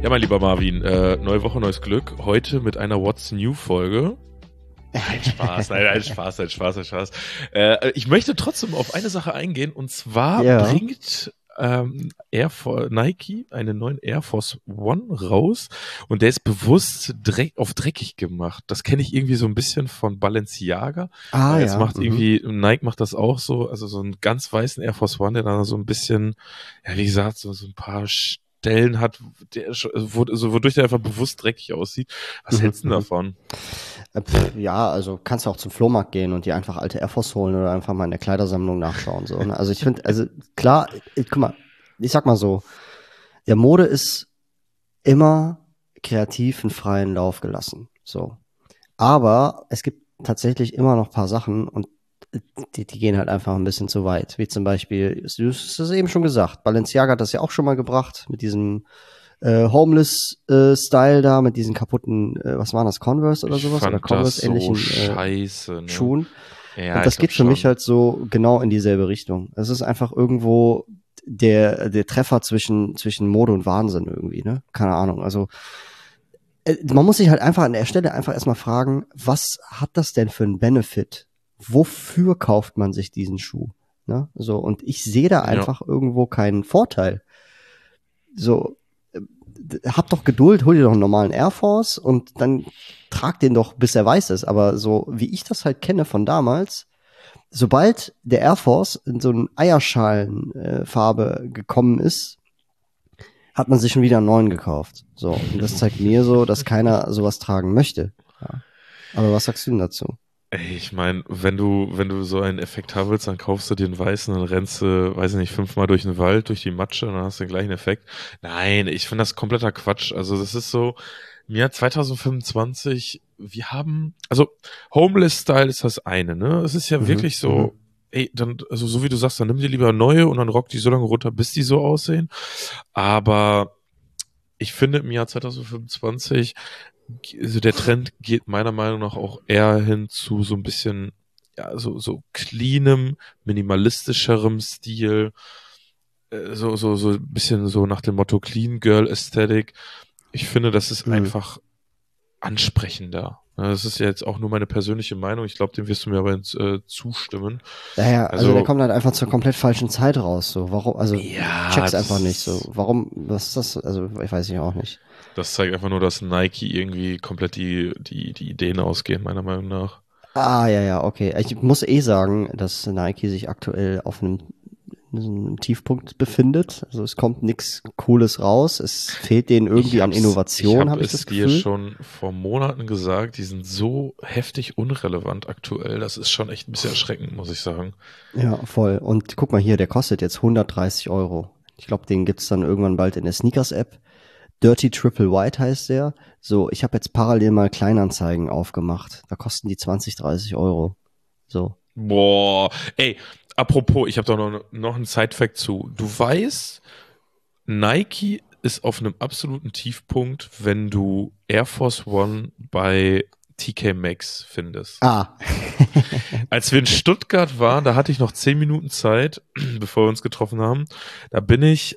Ja, mein lieber Marvin, neue Woche, neues Glück. Heute mit einer What's New Folge. Ein Spaß, ein Spaß. Ich möchte trotzdem auf eine Sache eingehen, und zwar bringt Nike einen neuen Air Force One raus, und der ist bewusst auf dreckig gemacht. Das kenne ich irgendwie so ein bisschen von Balenciaga. Jetzt macht Nike macht das auch so, also so einen ganz weißen Air Force One, der dann so ein bisschen, ja, wie gesagt, so ein paar Stellen hat, wodurch der einfach bewusst dreckig aussieht. Was hältst du davon? Ja, also kannst du auch zum Flohmarkt gehen und dir einfach alte Air Force holen oder einfach mal in der Kleidersammlung nachschauen. So, ne? Also ich finde, also klar, guck mal, ich sag mal so, der Mode ist immer kreativ einen freien Lauf gelassen. So. Aber es gibt tatsächlich immer noch ein paar Sachen, und die gehen halt einfach ein bisschen zu weit. Wie zum Beispiel, du hast es eben schon gesagt, Balenciaga hat das ja auch schon mal gebracht mit diesem Homeless-Style da, mit diesen kaputten, was waren das, Converse oder sowas? Oder Converse-ähnlichen scheiße, Schuhen. Ja, und das geht für mich halt so genau in dieselbe Richtung. Es ist einfach irgendwo der Treffer zwischen Mode und Wahnsinn irgendwie, ne? Keine Ahnung. Also man muss sich halt einfach an der Stelle einfach erstmal fragen, was hat das denn für einen Benefit? Wofür kauft man sich diesen Schuh? Ne? So, und ich sehe da einfach irgendwo keinen Vorteil. So, hab doch Geduld, hol dir doch einen normalen Air Force und dann trag den doch, bis er weiß ist. Aber so, wie ich das halt kenne von damals, sobald der Air Force in so eine Eierschalenfarbe gekommen ist, hat man sich schon wieder einen neuen gekauft. So, und das zeigt mir so, dass keiner sowas tragen möchte. Ja. Aber was sagst du denn dazu? Ich meine, wenn du so einen Effekt haben willst, dann kaufst du den weißen und rennst du, weiß ich nicht, 5-mal durch den Wald, durch die Matsche, und dann hast du den gleichen Effekt. Nein, ich finde das kompletter Quatsch. Also das ist so, im Jahr 2025, also Homeless-Style ist das eine, ne? Es ist ja wirklich so, ey, dann, also so wie du sagst, dann nimm dir lieber neue und dann rock die so lange runter, bis die so aussehen. Aber ich finde, im Jahr 2025, also der Trend geht meiner Meinung nach auch eher hin zu so ein bisschen, ja, so cleanem, minimalistischerem Stil, so ein bisschen so nach dem Motto Clean Girl Aesthetic. Ich finde, das ist einfach ansprechender. Das ist ja jetzt auch nur meine persönliche Meinung. Ich glaube, dem wirst du mir aber zustimmen. Naja, also der kommt halt einfach zur komplett falschen Zeit raus. So, warum? Also ja, ich check's einfach nicht. So, warum? Was ist das? Also ich weiß ich auch nicht. Das zeigt einfach nur, dass Nike irgendwie komplett die Ideen ausgehen, meiner Meinung nach. Ja, okay. Ich muss sagen, dass Nike sich aktuell auf einem Tiefpunkt befindet. Also es kommt nichts Cooles raus. Es fehlt denen irgendwie an Innovation, habe ich das Gefühl. Ich habe es dir schon vor Monaten gesagt, die sind so heftig unrelevant aktuell. Das ist schon echt ein bisschen erschreckend, muss ich sagen. Ja, voll. Und guck mal hier, der kostet jetzt 130 €. Ich glaube, den gibt's dann irgendwann bald in der Sneakers-App. Dirty Triple White heißt der. So, ich habe jetzt parallel mal Kleinanzeigen aufgemacht. Da kosten die 20, 30 €. So. Boah, ey, apropos, ich habe da noch einen Side-Fact zu. Du weißt, Nike ist auf einem absoluten Tiefpunkt, wenn du Air Force One bei TK Maxx findest. Als wir in Stuttgart waren, da hatte ich noch 10 Minuten Zeit, bevor wir uns getroffen haben. Da bin ich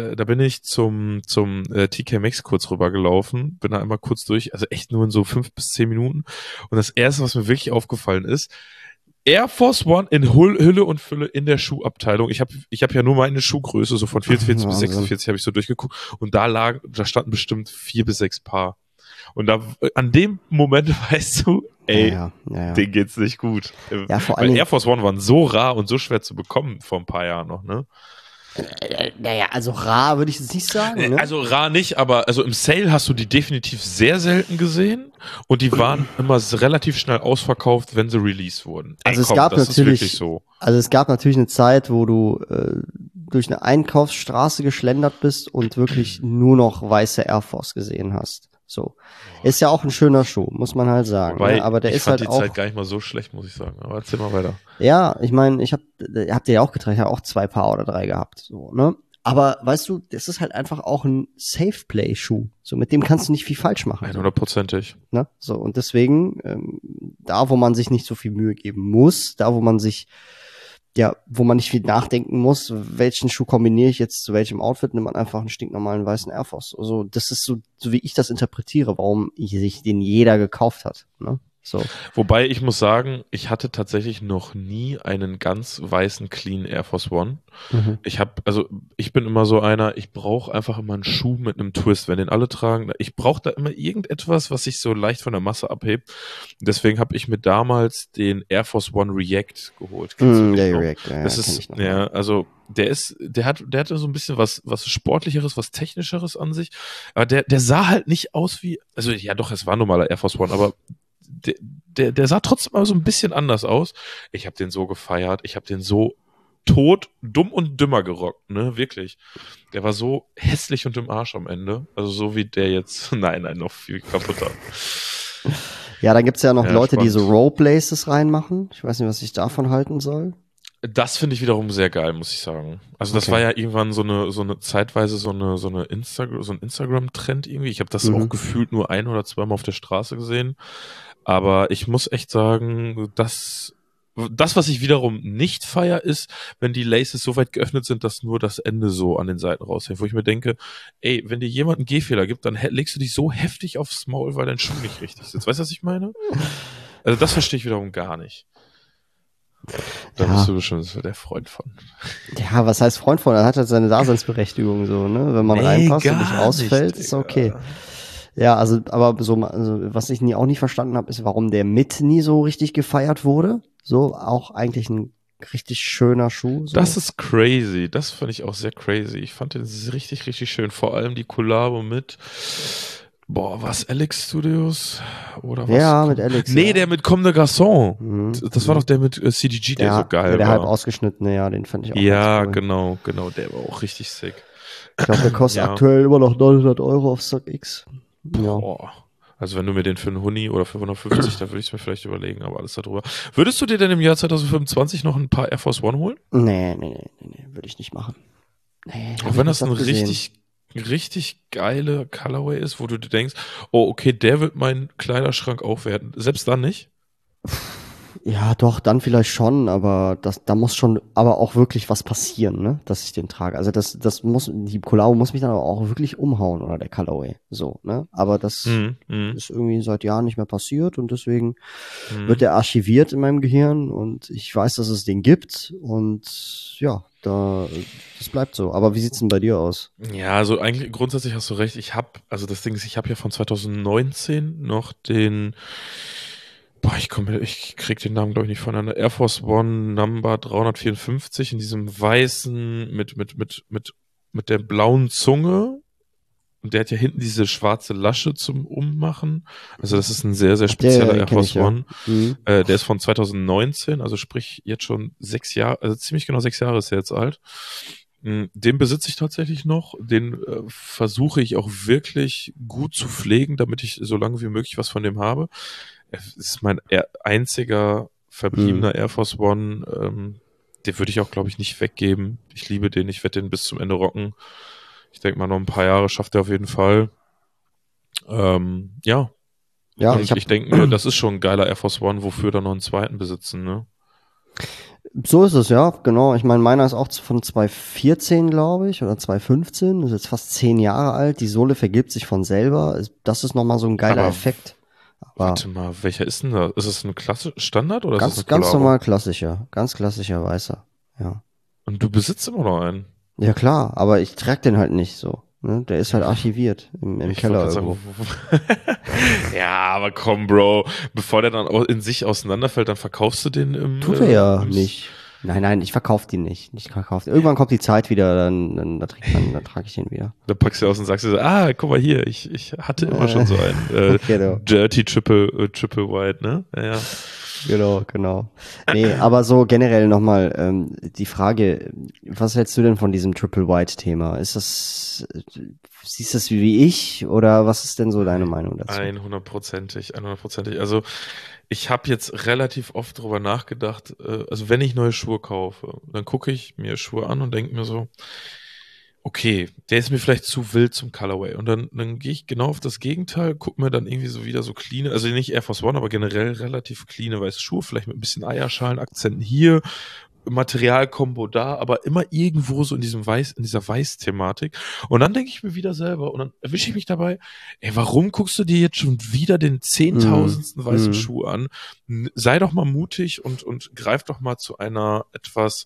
zum TK Maxx kurz rübergelaufen, bin da einmal kurz durch, also echt nur in so 5 bis 10 Minuten. Und das erste, was mir wirklich aufgefallen ist, Air Force One in Hülle und Fülle in der Schuhabteilung. Ich hab ja nur meine Schuhgröße, so von 44 bis 46 habe ich so durchgeguckt, und da standen bestimmt 4 bis 6 Paar. Und an dem Moment weißt du, ey, denen geht's nicht gut. Ja, vor allem Air Force One waren so rar und so schwer zu bekommen vor ein paar Jahren noch, ne? Naja, also rar würde ich jetzt nicht sagen, ne? Also rar nicht, aber also im Sale hast du die definitiv sehr selten gesehen, und die waren immer relativ schnell ausverkauft, wenn sie released wurden. Also es gab natürlich eine Zeit, wo du durch eine Einkaufsstraße geschlendert bist und wirklich nur noch weiße Air Force gesehen hast. So. Ist ja auch ein schöner Schuh, muss man halt sagen. Wobei, ne? Aber der ich ist fand halt die Zeit gar nicht mal so schlecht, muss ich sagen. Aber erzähl mal weiter. Ja, ich meine, habt ihr ja auch getragen, ich habe auch 2 Paar oder 3 gehabt, so, ne? Aber weißt du, das ist halt einfach auch ein Safe-Play-Schuh. So, mit dem kannst du nicht viel falsch machen. 100%ig. Ne? So, und deswegen, da wo man sich nicht so viel Mühe geben muss, da wo man sich ja, wo man nicht viel nachdenken muss, welchen Schuh kombiniere ich jetzt zu welchem Outfit, nimmt man einfach einen stinknormalen weißen Air Force. Also das ist so wie ich das interpretiere, warum sich den jeder gekauft hat. Ne? So. Wobei ich muss sagen, ich hatte tatsächlich noch nie einen ganz weißen Clean Air Force One. Mhm. Ich bin immer so einer, ich brauche einfach immer einen Schuh mit einem Twist, wenn den alle tragen. Ich brauche da immer irgendetwas, was sich so leicht von der Masse abhebt. Deswegen habe ich mir damals den Air Force One React geholt. Kennst du den Der noch? React, ja, Das kenn ist, ich noch. ja, also der hatte so ein bisschen was Sportlicheres, was Technischeres an sich. Aber der sah halt nicht aus wie, also ja doch, es war ein normaler Air Force One, aber der sah trotzdem mal so ein bisschen anders aus. Ich habe den so gefeiert, ich habe den so tot, dumm und dümmer gerockt, ne, wirklich. Der war so hässlich und im Arsch am Ende. Also so wie der jetzt, nein, noch viel kaputter. Ja, dann gibt's ja noch Ja, Leute, die spannend. so Rope-Laces reinmachen. Ich weiß nicht, was ich davon halten soll. Das finde ich wiederum sehr geil, muss ich sagen. Also das Okay. war ja irgendwann so eine zeitweise so ein Instagram-Trend irgendwie. Ich habe das auch gefühlt nur ein oder zweimal auf der Straße gesehen. Aber ich muss echt sagen, das, was ich wiederum nicht feier, ist, wenn die Laces so weit geöffnet sind, dass nur das Ende so an den Seiten raushängt. Wo ich mir denke, ey, wenn dir jemand einen Gehfehler gibt, dann legst du dich so heftig aufs Maul, weil dein Schuh nicht richtig sitzt. Weißt du, was ich meine? Also das verstehe ich wiederum gar nicht. Da Ja. bist du bestimmt der Freund von. Ja, was heißt Freund von? Er hat halt seine Daseinsberechtigung so, ne? Wenn man reinpasst und nicht gar ausfällt, nicht, ist okay. Ja, also, aber so, also, was ich auch nie verstanden habe, ist, warum der mit nie so richtig gefeiert wurde. So, auch eigentlich ein richtig schöner Schuh. So. Das ist crazy. Das fand ich auch sehr crazy. Ich fand den richtig, richtig schön. Vor allem die Collabo mit, was, Alex Studios? Oder was? Ja, mit Alex. Nee, ja. der mit Comme des Garçons. Mhm. Das war doch der mit CDG, der so geil der war. halb ausgeschnittene, ja, den fand ich auch Ja, ganz cool. genau. Der war auch richtig sick. Ich glaube, der kostet Ja. aktuell immer noch 900 Euro auf StockX. Ja. Boah. Also wenn du mir den für einen Huni oder für 150, da würde ich es mir vielleicht überlegen, aber alles darüber. Würdest du dir denn im Jahr 2025 noch ein paar Air Force One holen? Nee, würde ich nicht machen. Nee, Auch wenn das ein richtig geile Colorway ist, wo du dir denkst, oh, okay, der wird meinen Kleiderschrank aufwerten. Selbst dann nicht? Ja, doch, dann vielleicht schon, aber da muss schon aber auch wirklich was passieren, ne, dass ich den trage. Also die Collabo muss mich dann aber auch wirklich umhauen oder der Colorway, so, ne. Aber das ist irgendwie seit Jahren nicht mehr passiert und deswegen wird der archiviert in meinem Gehirn und ich weiß, dass es den gibt und ja, das bleibt so. Aber wie sieht's denn bei dir aus? Ja, also eigentlich grundsätzlich hast du recht. Das Ding ist, ich habe ja von 2019 noch den, ich krieg den Namen glaube ich nicht voneinander. Air Force One Number 354 in diesem weißen mit der blauen Zunge. Und der hat ja hinten diese schwarze Lasche zum Ummachen. Also das ist ein sehr, sehr spezieller Air Force One. Der ist von 2019, also sprich jetzt schon 6 Jahre, also ziemlich genau 6 Jahre ist er jetzt alt. Den besitze ich tatsächlich noch. Den versuche ich auch wirklich gut zu pflegen, damit ich so lange wie möglich was von dem habe. Es ist mein einziger verbliebener Air Force One. Den würde ich auch, glaube ich, nicht weggeben. Ich liebe den, ich werde den bis zum Ende rocken. Ich denke mal, noch ein paar Jahre schafft er auf jeden Fall. Ja. Ja, und ich denke mir, das ist schon ein geiler Air Force One, wofür dann noch einen zweiten besitzen, ne? So ist es, ja, genau. Ich meine, meiner ist auch von 2014, glaube ich, oder 2015. Ist jetzt fast 10 Jahre alt. Die Sohle vergibt sich von selber. Das ist nochmal so ein geiler Effekt. Aber warte mal, welcher ist denn da? Ist es ein Standard oder ist es ein ganz normal klassischer. Ganz klassischer weißer, ja. Und du besitzt immer noch einen? Ja, klar, aber ich trage den halt nicht so. Ne? Der ist halt archiviert im Keller irgendwo. Ja, aber komm, Bro. Bevor der dann in sich auseinanderfällt, dann verkaufst du den im... Tut er ja nicht. Nein, ich verkaufe den nicht. Irgendwann kommt die Zeit wieder, dann trage ich den wieder. Dann packst du aus und sagst dir so, guck mal hier, ich hatte immer schon so einen Genau. Dirty Triple White, ne? Ja. Genau. Nee, aber so generell nochmal die Frage, was hältst du denn von diesem Triple White Thema? Siehst du das wie ich oder was ist denn so deine Meinung dazu? 100%. Also ich habe jetzt relativ oft drüber nachgedacht, also wenn ich neue Schuhe kaufe, dann gucke ich mir Schuhe an und denke mir so, okay, der ist mir vielleicht zu wild zum Colorway. Und dann gehe ich genau auf das Gegenteil, gucke mir dann irgendwie so wieder so clean, also nicht Air Force One, aber generell relativ cleane weiße Schuhe, vielleicht mit ein bisschen Eierschalen, Akzenten hier, Materialkombo da, aber immer irgendwo so in dieser Weiß-Thematik. Und dann denke ich mir wieder selber und dann erwische ich mich dabei, ey, warum guckst du dir jetzt schon wieder den 10.000. weißen Schuh an? Sei doch mal mutig und greif doch mal zu einer etwas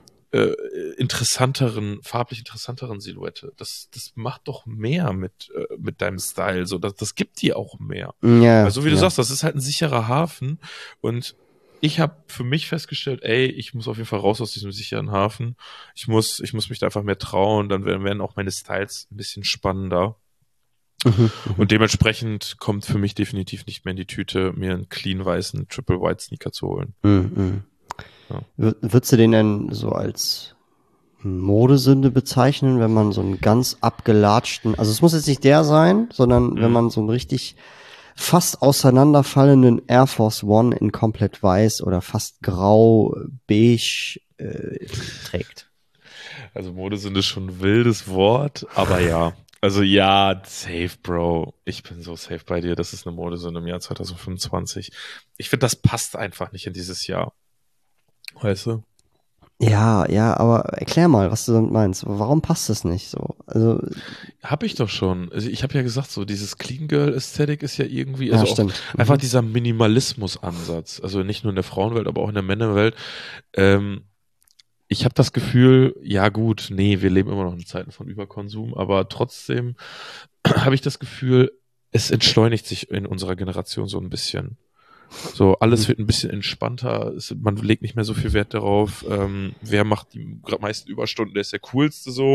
farblich interessanteren Silhouette. Das macht doch mehr mit deinem Style. So, das gibt dir auch mehr. Ja, Also wie du sagst, das ist halt ein sicherer Hafen und ich habe für mich festgestellt, ey, ich muss auf jeden Fall raus aus diesem sicheren Hafen. Ich muss mich da einfach mehr trauen, dann werden auch meine Styles ein bisschen spannender. Und dementsprechend kommt für mich definitiv nicht mehr in die Tüte, mir einen clean weißen Triple White Sneaker zu holen. Ja. Würdest du den denn so als Modesünde bezeichnen, wenn man so einen ganz abgelatschten, also es muss jetzt nicht der sein, sondern wenn man so einen richtig fast auseinanderfallenden Air Force One in komplett weiß oder fast grau, beige trägt? Also Modesünde ist schon ein wildes Wort, aber ja. Also ja, safe, Bro. Ich bin so safe bei dir. Das ist eine Modesünde im Jahr 2025. Ich finde, das passt einfach nicht in dieses Jahr. Weißt du? Ja, aber erklär mal, was du damit meinst. Warum passt das nicht so? Also hab ich doch schon. Also ich habe ja gesagt, so dieses Clean Girl Ästhetik ist ja irgendwie, ja, also stimmt. auch einfach dieser Minimalismus-Ansatz. Also nicht nur in der Frauenwelt, aber auch in der Männerwelt. Ich habe das Gefühl, ja gut, nee, wir leben immer noch in Zeiten von Überkonsum, aber trotzdem habe ich das Gefühl, es entschleunigt sich in unserer Generation so ein bisschen. So, alles wird ein bisschen entspannter, man legt nicht mehr so viel Wert darauf, wer macht die meisten Überstunden, der ist der coolste so.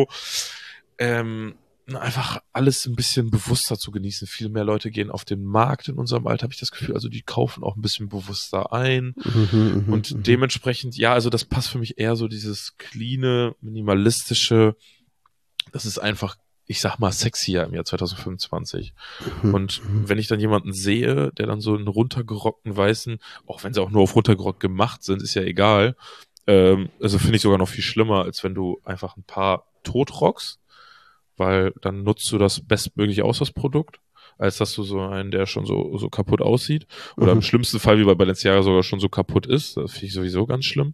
Einfach alles ein bisschen bewusster zu genießen. Viel mehr Leute gehen auf den Markt in unserem Alter, habe ich das Gefühl, also die kaufen auch ein bisschen bewusster ein. Und dementsprechend, ja, also das passt für mich eher so dieses cleane, minimalistische, das ist einfach, ich sag mal, sexier im Jahr 2025. Und wenn ich dann jemanden sehe, der dann so einen runtergerockten weißen, auch wenn sie auch nur auf runtergerockt gemacht sind, ist ja egal, also finde ich sogar noch viel schlimmer, als wenn du einfach ein paar totrockst, weil dann nutzt du das bestmöglich aus, das Produkt, als dass du so einen, der schon so kaputt aussieht. Oder im schlimmsten Fall, wie bei Balenciaga sogar schon so kaputt ist. Das finde ich sowieso ganz schlimm.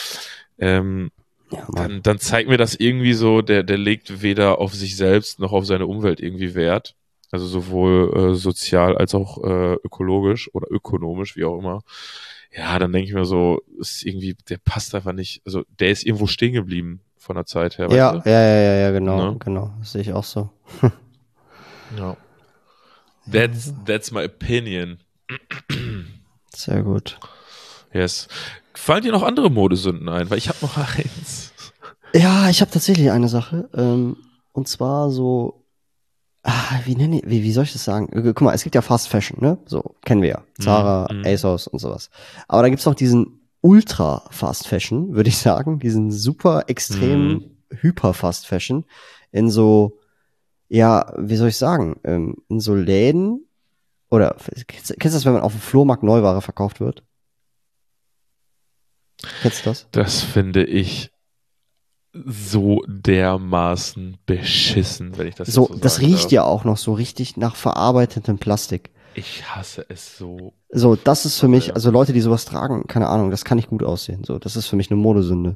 Dann zeigt mir das irgendwie so, der legt weder auf sich selbst noch auf seine Umwelt irgendwie Wert. Also sowohl sozial als auch ökologisch oder ökonomisch, wie auch immer. Ja, dann denke ich mir so, ist irgendwie, der passt einfach nicht. Also der ist irgendwo stehen geblieben von der Zeit her. Ja, weißt du? ja, genau, genau. Das sehe ich auch so. Ja. That's my opinion. Sehr gut. Yes. Fallen dir noch andere Modesünden ein? Weil ich habe noch eins. Ja, ich habe tatsächlich eine Sache. Und zwar so, wie soll ich das sagen? Guck mal, es gibt ja Fast Fashion, ne? So, kennen wir ja. Zara, ASOS und sowas. Aber da gibt's noch diesen Ultra Fast Fashion, würde ich sagen. Diesen super extrem Hyper Fast Fashion. In so, ja, wie soll ich sagen? In so Läden. Oder, kennst du das, wenn man auf dem Flohmarkt Neuware verkauft wird? Kennst du das? Das finde ich so dermaßen beschissen, wenn ich das so jetzt so das sagen riecht darf. ja auch noch so richtig nach verarbeitetem Plastik. Ich hasse es so. So, das ist für mich, also Leute, die sowas tragen, keine Ahnung, das kann nicht gut aussehen. So, das ist für mich eine Modesünde.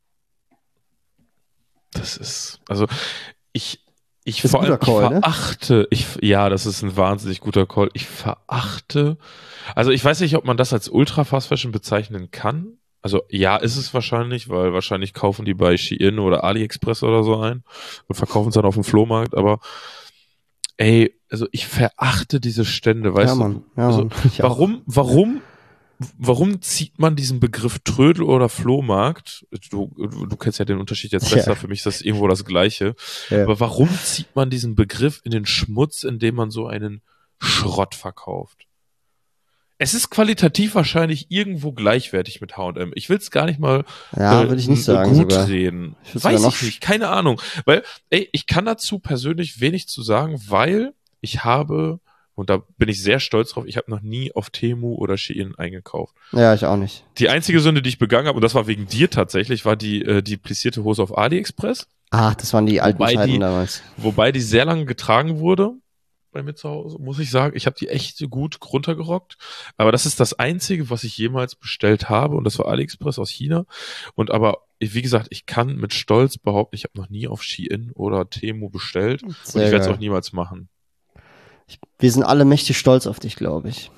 Das ist, also ich Ist vor ein allem, guter Call, ne? verachte, ja, das ist ein wahnsinnig guter Call. Ich verachte, also ich weiß nicht, ob man das als Ultra Fast Fashion bezeichnen kann. Also ja, ist es wahrscheinlich, weil wahrscheinlich kaufen die bei Shein oder AliExpress oder so ein und verkaufen es dann auf dem Flohmarkt, aber ey, also ich verachte diese Stände, weißt du? Mann, ja, Also, Mann. Ich auch. warum zieht man diesen Begriff Trödel oder Flohmarkt? Du kennst ja den Unterschied jetzt besser, für mich ist das irgendwo das Gleiche. Ja. Aber warum zieht man diesen Begriff in den Schmutz, indem man so einen Schrott verkauft? Es ist qualitativ wahrscheinlich irgendwo gleichwertig mit H&M. Ich will es gar nicht mal Ja, würde ich nicht sagen gut sogar. reden. Ich würd's Weiß sogar ich nicht, keine Ahnung. Weil, ey, ich kann dazu persönlich wenig zu sagen, weil ich habe, und da bin ich sehr stolz drauf, ich habe noch nie auf Temu oder Shein eingekauft. Ja, ich auch nicht. Die einzige Sünde, die ich begangen habe, und das war wegen dir tatsächlich, war die plizierte Hose auf AliExpress. Ach, das waren die alten Zeiten damals. Wobei die sehr lange getragen wurde. bei mir zu Hause, muss ich sagen. Ich habe die echt gut runtergerockt. Aber das ist das Einzige, was ich jemals bestellt habe. Und das war AliExpress aus China. Und aber, wie gesagt, ich kann mit Stolz behaupten, ich habe noch nie auf Shein oder Temu bestellt. Und ich werde es auch niemals machen. Wir sind alle mächtig stolz auf dich, glaube ich.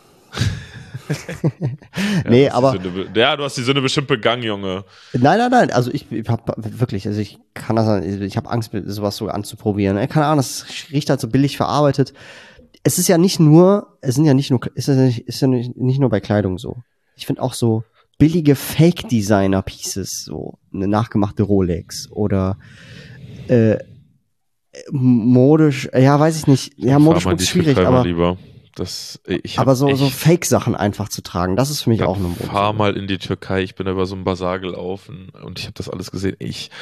Nee, aber. Du hast die Sünde bestimmt begangen, Junge. Nein. Also ich habe wirklich, also ich kann das, ich habe Angst, sowas so anzuprobieren. Keine Ahnung, das riecht halt so billig verarbeitet. Es ist ja nicht nur bei Kleidung so. Ich finde auch so billige Fake-Designer-Pieces, so eine nachgemachte Rolex oder modisch, ja, weiß ich nicht. Ja, modisch ist schwierig, aber lieber. Aber so Fake-Sachen einfach zu tragen, das ist für mich auch eine Mode. Fahr mal in die Türkei, ich bin da über so einen Bazar gelaufen und ich habe das alles gesehen. Ich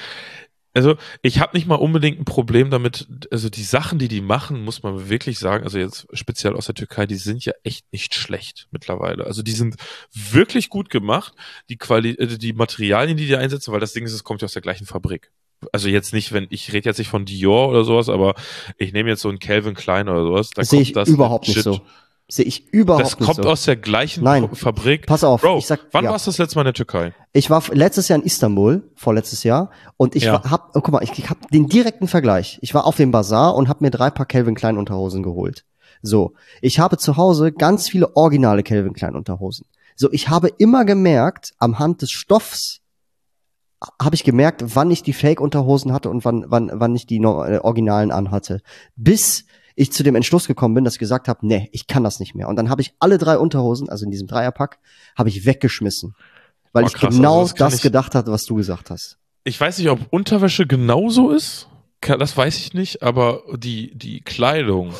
habe nicht mal unbedingt ein Problem damit, also die Sachen, die machen, muss man wirklich sagen, also jetzt speziell aus der Türkei, die sind ja echt nicht schlecht mittlerweile. Also die sind wirklich gut gemacht, die Materialien, die einsetzen, weil das Ding ist, es kommt ja aus der gleichen Fabrik. Also jetzt nicht, ich rede jetzt nicht von Dior oder sowas, aber ich nehme jetzt so einen Calvin Klein oder sowas. Da sehe ich überhaupt nicht so. Sehe ich überhaupt nicht so. Das kommt aus der gleichen Fabrik. Pass auf. Bro, wann warst du das letzte Mal in der Türkei? Ich war letztes Jahr in Istanbul, vorletztes Jahr, und ich guck mal, ich habe den direkten Vergleich. Ich war auf dem Bazar und habe mir 3 Paar Calvin Klein Unterhosen geholt. So, ich habe zu Hause ganz viele originale Calvin Klein Unterhosen. So, ich habe immer gemerkt, am Hand des Stoffs habe ich gemerkt, wann ich die Fake-Unterhosen hatte und wann ich die Originalen anhatte. Bis ich zu dem Entschluss gekommen bin, dass ich gesagt habe, nee, ich kann das nicht mehr. Und dann habe ich alle 3 Unterhosen, also in diesem Dreierpack, habe ich weggeschmissen. Weil ich genau also das gedacht hatte, was du gesagt hast. Ich weiß nicht, ob Unterwäsche genauso ist. Das weiß ich nicht, aber die Kleidung,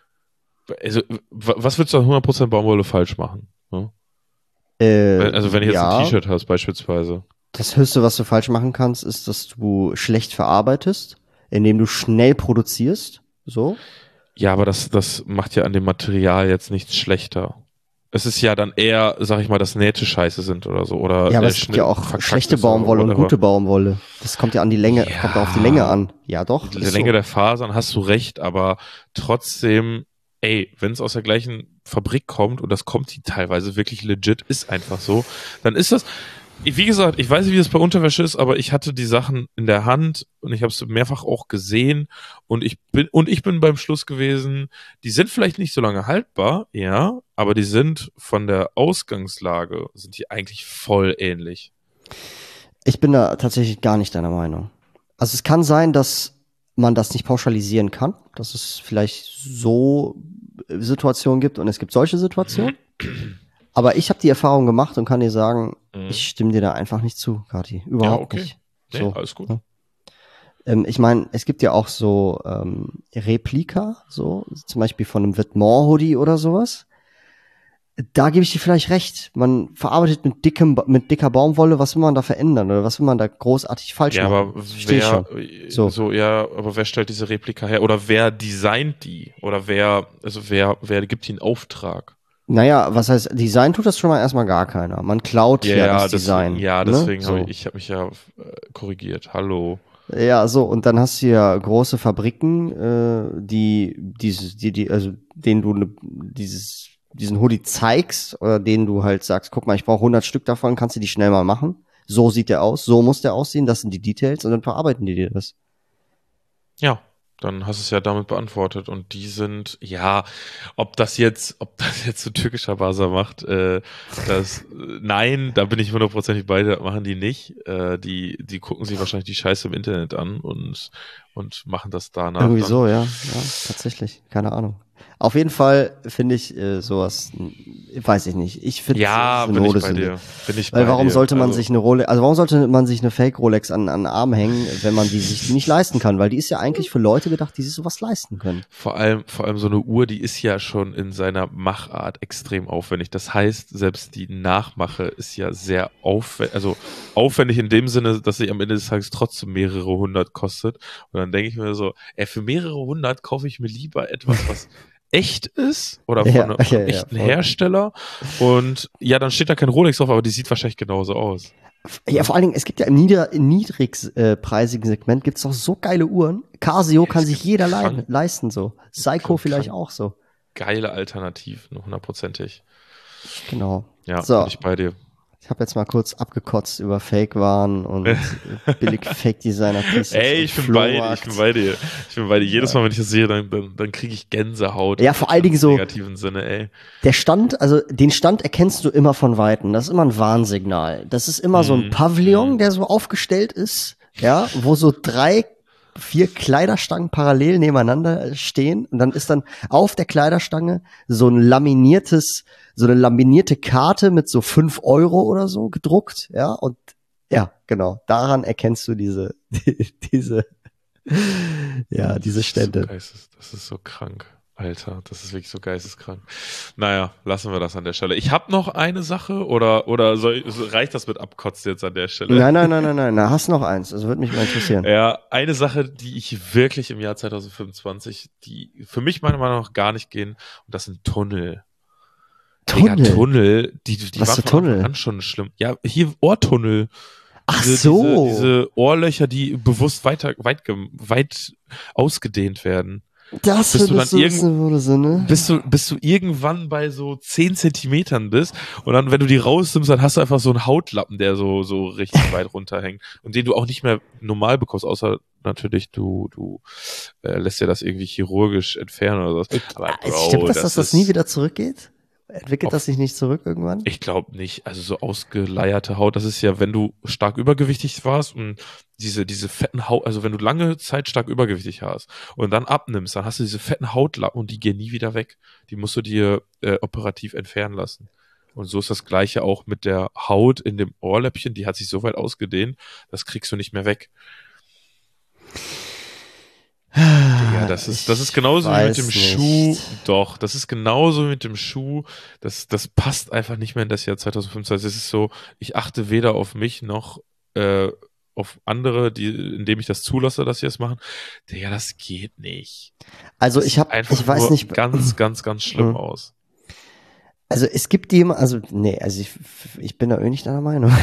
also was würdest du an 100% Baumwolle falsch machen? Ne? Also wenn du jetzt ein T-Shirt hast beispielsweise. Das Höchste, was du falsch machen kannst, ist, dass du schlecht verarbeitest, indem du schnell produzierst. So. Ja, aber das macht ja an dem Material jetzt nichts schlechter. Es ist ja dann eher, sag ich mal, dass Nähte scheiße sind oder so. Oder ja, aber es gibt ja auch schlechte Baumwolle und gute Baumwolle. Das kommt ja an die Länge, kommt auf die Länge an. Ja, doch. Die Länge der Fasern hast du recht, aber trotzdem, wenn es aus der gleichen Fabrik kommt und das kommt die teilweise wirklich legit, ist einfach so, dann ist das. Wie gesagt, ich weiß nicht, wie das bei Unterwäsche ist, aber ich hatte die Sachen in der Hand und ich habe es mehrfach auch gesehen und ich bin beim Schluss gewesen, die sind vielleicht nicht so lange haltbar, ja, aber die sind von der Ausgangslage, sind die eigentlich voll ähnlich. Ich bin da tatsächlich gar nicht deiner Meinung. Also es kann sein, dass man das nicht pauschalisieren kann, dass es vielleicht so Situationen gibt und es gibt solche Situationen. Aber ich habe die Erfahrung gemacht und kann dir sagen, ich stimme dir da einfach nicht zu, Kati. Überhaupt nicht. So, nee, alles gut. Ich meine, es gibt ja auch so Replika, so zum Beispiel von einem Vetements-Hoodie oder sowas. Da gebe ich dir vielleicht recht. Man verarbeitet mit dicker Baumwolle, was will man da verändern oder was will man da großartig falsch machen? Ja, aber aber wer stellt diese Replika her? Oder wer designt die? Oder wer gibt die in Auftrag? Naja, was heißt, Design tut das schon mal erstmal gar keiner. Man klaut das Design. Deswegen ne? habe ich mich ja korrigiert. Hallo. Ja, so, und dann hast du ja große Fabriken, also denen du diesen Hoodie zeigst oder denen du halt sagst, guck mal, ich brauche 100 Stück davon, kannst du die schnell mal machen? So sieht der aus, so muss der aussehen, das sind die Details und dann verarbeiten die dir das. Ja. Dann hast du es ja damit beantwortet. Und die sind, ja, ob das jetzt so türkischer Basar macht, nein, da bin ich 100% bei dir, machen die nicht. Die gucken sich wahrscheinlich die Scheiße im Internet an und machen das danach. Irgendwie so, ja, tatsächlich, keine Ahnung. Auf jeden Fall finde ich sowas, weiß ich nicht. Ich finde bin ich bei dir. Weil warum sollte man sich eine Rolex, also warum sollte man sich eine Fake Rolex an den Arm hängen, wenn man sich die nicht leisten kann? Weil die ist ja eigentlich für Leute gedacht, die sich sowas leisten können. Vor allem so eine Uhr, die ist ja schon in seiner Machart extrem aufwendig. Das heißt, selbst die Nachmache ist ja sehr aufwendig, also aufwendig in dem Sinne, dass sie am Ende des Tages trotzdem mehrere 100 kostet. Und dann denke ich mir so, für mehrere 100 kaufe ich mir lieber etwas, was echt ist oder Ja, von einem ja, echten voll. Hersteller. Und ja, dann steht da kein Rolex drauf, aber die sieht wahrscheinlich genauso aus. Ja, vor allen Dingen, es gibt ja im niedrigpreisigen Segment gibt's doch so geile Uhren. Casio Ja, kann es sich gibt jeder krank- leisten, so. Seiko vielleicht krank auch so. geile Alternativen, 100%ig. Genau. Ja, bin So, ich bei dir. ich habe jetzt mal kurz abgekotzt über Fake-Waren und billig Fake-Designer-Pieces Ey, und ich bin bei dir, Flohmarkt. ich bin bei dir. Ich bin bei dir. Jedes Ja. Mal, wenn ich das sehe, dann kriege ich Gänsehaut. Ja, vor allen Dingen Im so, negativen Sinne, ey. der Stand, also den Stand erkennst du immer von Weitem. Das ist immer ein Warnsignal. Das ist immer so ein Pavillon, der so aufgestellt ist, ja, wo so 3, 4 Kleiderstangen parallel nebeneinander stehen. Und dann ist dann auf der Kleiderstange so eine laminierte Karte mit so 5 Euro oder so gedruckt, ja. Und ja, genau. Daran erkennst du diese Stände. Das ist so krank. Alter, das ist wirklich so geisteskrank. Naja, lassen wir das an der Stelle. Ich habe noch eine Sache oder reicht das mit Abkotzt jetzt an der Stelle? Nein, da hast noch eins. Das würde mich mal interessieren. Ja, eine Sache, die ich wirklich im Jahr 2025, die für mich meiner Meinung nach gar nicht gehen, und das sind Tunnel. Digga, Tunnel, die Was waren für von Anfang Tunnel? an schon schlimm. Ja, hier Ohrtunnel. Ach so. Diese Ohrlöcher, die bewusst weit ausgedehnt werden. Das Bis du würdest dann du wissen, wo du so, ne? bis du irgendwann bei so 10 Zentimetern bist und dann, wenn du die rausnimmst, dann hast du einfach so einen Hautlappen, der so richtig weit runterhängt und den du auch nicht mehr normal bekommst, außer natürlich du lässt dir das irgendwie chirurgisch entfernen oder so. Aber Bro, Stimmt das, dass das nie wieder zurückgeht? Entwickelt Auf- das sich nicht zurück irgendwann? Ich glaube nicht. Also so ausgeleierte Haut, das ist ja, wenn du stark übergewichtig warst und diese fetten Haut, also wenn du lange Zeit stark übergewichtig hast und dann abnimmst, dann hast du diese fetten Hautlappen und die gehen nie wieder weg. Die musst du dir operativ entfernen lassen. Und so ist das Gleiche auch mit der Haut in dem Ohrläppchen, die hat sich so weit ausgedehnt, das kriegst du nicht mehr weg. Ja, das ist genauso wie mit dem Schuh. Doch, das ist genauso wie mit dem Schuh. Das passt einfach nicht mehr in das Jahr 2025. Es ist so, ich achte weder auf mich noch auf andere, indem ich das zulasse, dass sie das machen. Ja, das geht nicht. Also Das ich sieht habe, einfach ich weiß nur nicht. ganz, ganz, ganz schlimm aus. Also es gibt jemand, also nee, also ich bin da irgendwie nicht deiner Meinung.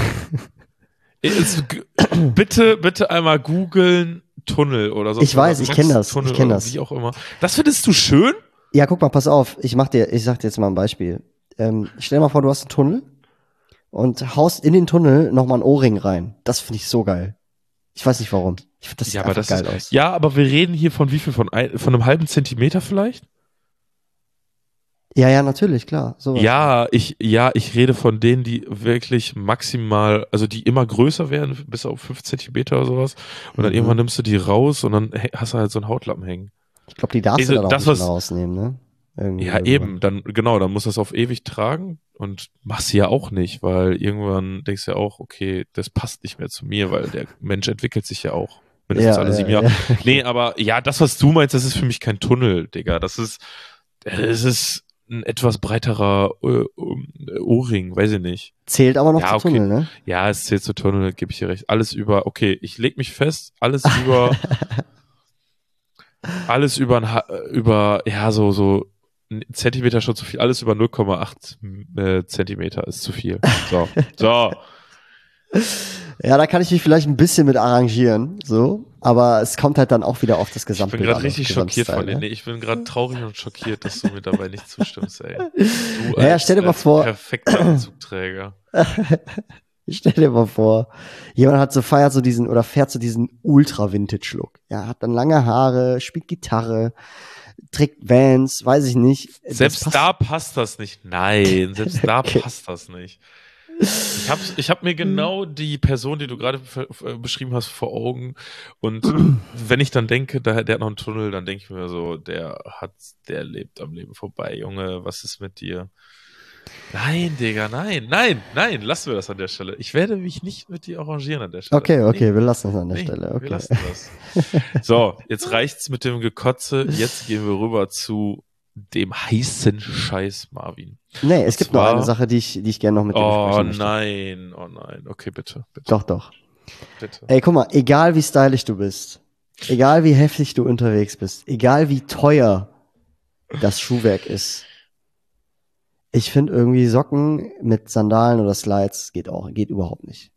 Bitte einmal googeln Tunnel oder so. Ich weiß, ich kenne das. Tunnel Ich kenne oder das. wie auch immer. Das findest du schön? Ja, guck mal, pass auf. Ich sag dir jetzt mal ein Beispiel. Stell dir mal vor, du hast einen Tunnel und haust in den Tunnel nochmal ein Ohrring rein. Das finde ich so geil. Ich weiß nicht warum. Ich finde das sieht einfach geil aus. Ja, aber wir reden hier von wie viel? Von einem halben Zentimeter vielleicht? Ja, natürlich, klar. Sowas. Ja, ich rede von denen, die wirklich maximal, also die immer größer werden, bis auf 5 Zentimeter oder sowas. Und dann irgendwann nimmst du die raus und dann hast du halt so einen Hautlappen hängen. Ich glaube, die darfst Also, du dann auch das, nicht was- mehr rausnehmen, ne? Ja, eben, dann musst du das auf ewig tragen und machst sie ja auch nicht, weil irgendwann denkst du ja auch, okay, das passt nicht mehr zu mir, weil der Mensch entwickelt sich ja auch. Mindestens alle 7 Jahre. Ja. Nee, aber ja, das, was du meinst, das ist für mich kein Tunnel, Digga. Das ist ein etwas breiterer Ohrring, weiß ich nicht. Zählt aber noch Ja, zu okay. Tunnel, ne? Ja, es zählt zu Tunnel, gebe ich dir recht. Alles über, okay, ich leg mich fest, alles über, ja, so ein Zentimeter schon zu viel, alles über 0,8 Zentimeter ist zu viel. So. Ja, da kann ich mich vielleicht ein bisschen mit arrangieren, so. Aber es kommt halt dann auch wieder auf das Ich Gesamtbild bin gerade an, richtig auf schockiert Gesamtstyle, von dir. ne? Nee, ich bin gerade traurig und schockiert, dass du mir dabei nicht zustimmst, ey. Du Ja, stell dir mal als vor- perfekter Anzugträger. Stell dir mal vor, jemand fährt so diesen Ultra-Vintage-Look. Ja, hat dann lange Haare, spielt Gitarre, trägt Vans, weiß ich nicht. Das Selbst passt- da passt das nicht. Nein, selbst da Okay. passt das nicht. Ich hab mir genau die Person, die du gerade beschrieben hast, vor Augen. Und wenn ich dann denke, der hat noch einen Tunnel, dann denke ich mir so, der lebt am Leben vorbei. Junge, was ist mit dir? Nein, Digga, nein, lassen wir das an der Stelle. Ich werde mich nicht mit dir arrangieren an der Stelle. Okay, Nee, wir lassen es an der nee, Stelle. wir Okay. lassen das. So, jetzt reicht's mit dem Gekotze. Jetzt gehen wir rüber zu dem heißen Scheiß, Marvin. Nee, es Und gibt noch zwar- eine Sache, die ich gerne noch mit dir besprechen möchte. Oh nein. Okay, bitte. Doch. Bitte. Ey, guck mal, egal wie stylisch du bist, egal wie heftig du unterwegs bist, egal wie teuer das Schuhwerk ist. Ich finde irgendwie Socken mit Sandalen oder Slides geht überhaupt nicht.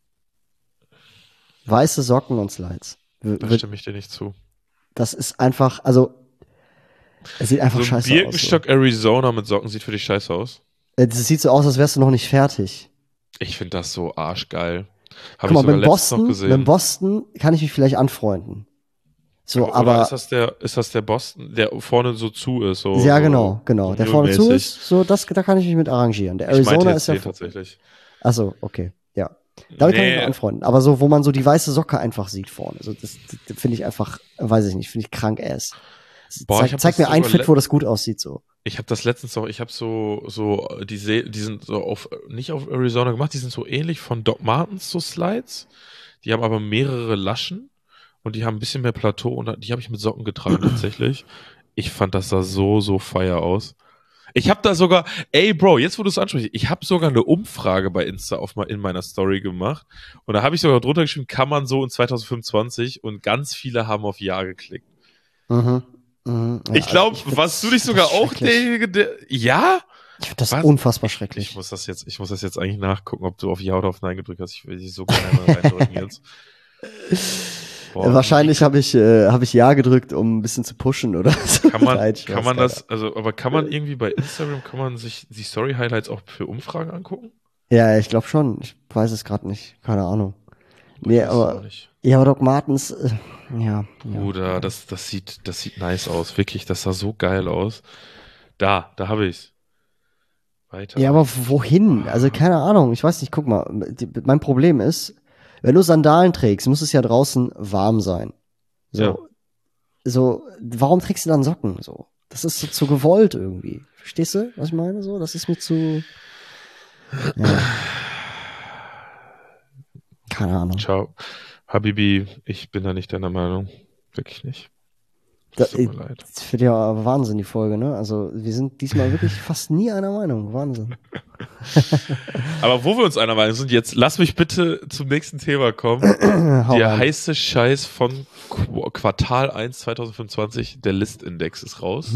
Weiße Socken und Slides. Da stimme ich dir nicht zu. Das ist einfach, also, es sieht einfach So ein scheiße aus. Birkenstock Arizona mit Socken sieht für dich scheiße aus? Das sieht so aus, als wärst du noch nicht fertig. Ich finde das so arschgeil. Guck mal, mit Boston kann ich mich vielleicht anfreunden. So, aber ist das der Boston, der vorne so zu ist? So, ja, so genau. Der vorne zu ist, so, da kann ich mich mit arrangieren. Der Arizona ist ja. Tatsächlich. Achso, okay, ja. Damit kann ich mich anfreunden. Aber so, wo man so die weiße Socke einfach sieht vorne. So, das finde ich einfach, weiß ich nicht, finde ich krank ass. Zeig mir ein Fit, wo das gut aussieht, so. Ich habe das letztens auch, ich habe die sind so nicht auf Arizona gemacht, die sind so ähnlich von Doc Martens, so Slides. Die haben aber mehrere Laschen und die haben ein bisschen mehr Plateau und die habe ich mit Socken getragen tatsächlich. Ich fand, das sah so fire aus. Ich habe da sogar, ey Bro, jetzt wo du es ansprichst, ich habe sogar eine Umfrage bei Insta in meiner Story gemacht und da habe ich sogar drunter geschrieben, kann man so in 2025 und ganz viele haben auf Ja geklickt. Ja, ich glaube, warst du nicht sogar auch derjenige, der, ja? Ich finde das unfassbar schrecklich. Ich muss das jetzt eigentlich nachgucken, ob du auf Ja oder auf Nein gedrückt hast. Ich will dich so gerne reindrücken jetzt. Boah, wahrscheinlich habe ich Ja gedrückt, um ein bisschen zu pushen oder so. Kann man das, aber kann man irgendwie bei Instagram, kann man sich die Story-Highlights auch für Umfragen angucken? Ja, ich glaube schon. Ich weiß es gerade nicht. Keine Ahnung. Nee, aber Doc Martens, ja. Bruder, das sieht nice aus. Wirklich, das sah so geil aus. Da habe ich's. Weiter. Ja, aber wohin? Also keine Ahnung. Ich weiß nicht, guck mal. Mein Problem ist, wenn du Sandalen trägst, muss es ja draußen warm sein. So, warum trägst du dann Socken? So, das ist so zu gewollt irgendwie. Verstehst du, was ich meine? So, das ist mir zu. Ja. Keine Ahnung. Ciao. Habibi, ich bin da nicht deiner Meinung. Wirklich nicht. Das tut mir leid. Das wird ja Wahnsinn, die Folge, ne? Also, wir sind diesmal wirklich fast nie einer Meinung. Wahnsinn. Aber wo wir uns einer Meinung sind, jetzt lass mich bitte zum nächsten Thema kommen. Der heiße Scheiß von Quartal 1 2025, der Listindex ist raus.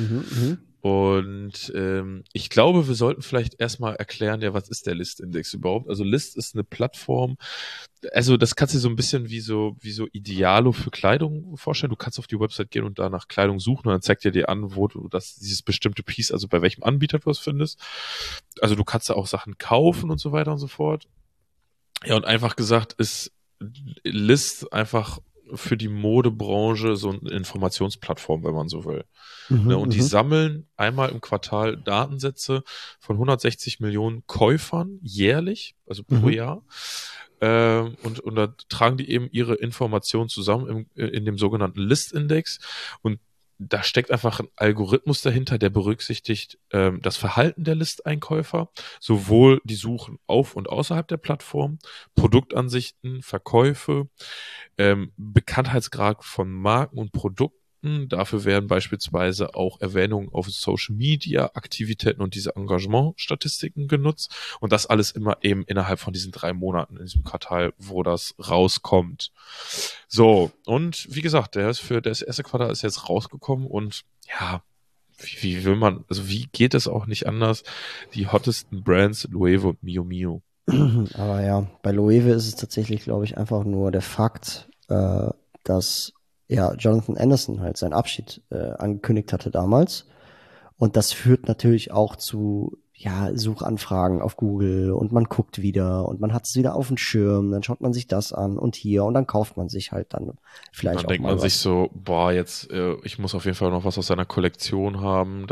Und ich glaube, wir sollten vielleicht erstmal erklären, ja, was ist der Listindex überhaupt? Also List ist eine Plattform, also das kannst du dir so ein bisschen wie so Idealo für Kleidung vorstellen. Du kannst auf die Website gehen und da nach Kleidung suchen und dann zeigt dir an, wo du dieses bestimmte Piece, also bei welchem Anbieter du es findest. Also du kannst da auch Sachen kaufen und so weiter und so fort. Ja, und einfach gesagt ist List einfach für die Modebranche so eine Informationsplattform, wenn man so will. Und die sammeln einmal im Quartal Datensätze von 160 Millionen Käufern jährlich, also pro Jahr. Und da tragen die eben ihre Informationen zusammen in dem sogenannten Listindex. Und da steckt einfach ein Algorithmus dahinter, der berücksichtigt das Verhalten der Listeinkäufer, sowohl die Suchen auf und außerhalb der Plattform, Produktansichten, Verkäufe, Bekanntheitsgrad von Marken und Produkten. Dafür werden beispielsweise auch Erwähnungen auf Social Media, Aktivitäten und diese Engagementstatistiken genutzt. Und das alles immer eben innerhalb von diesen 3 Monaten in diesem Quartal, wo das rauskommt. So, und wie gesagt, das erste Quartal ist jetzt rausgekommen und ja, wie will man, also wie geht es auch nicht anders? Die hottesten Brands, Loewe und Mio Mio. Aber ja, bei Loewe ist es tatsächlich, glaube ich, einfach nur der Fakt, dass Jonathan Anderson halt seinen Abschied angekündigt hatte damals. Und das führt natürlich auch zu Suchanfragen auf Google und man guckt wieder und man hat es wieder auf dem Schirm, dann schaut man sich das an und hier und dann kauft man sich halt dann vielleicht auch mal was. Dann denkt man sich so, boah, jetzt, ich muss auf jeden Fall noch was aus seiner Kollektion haben,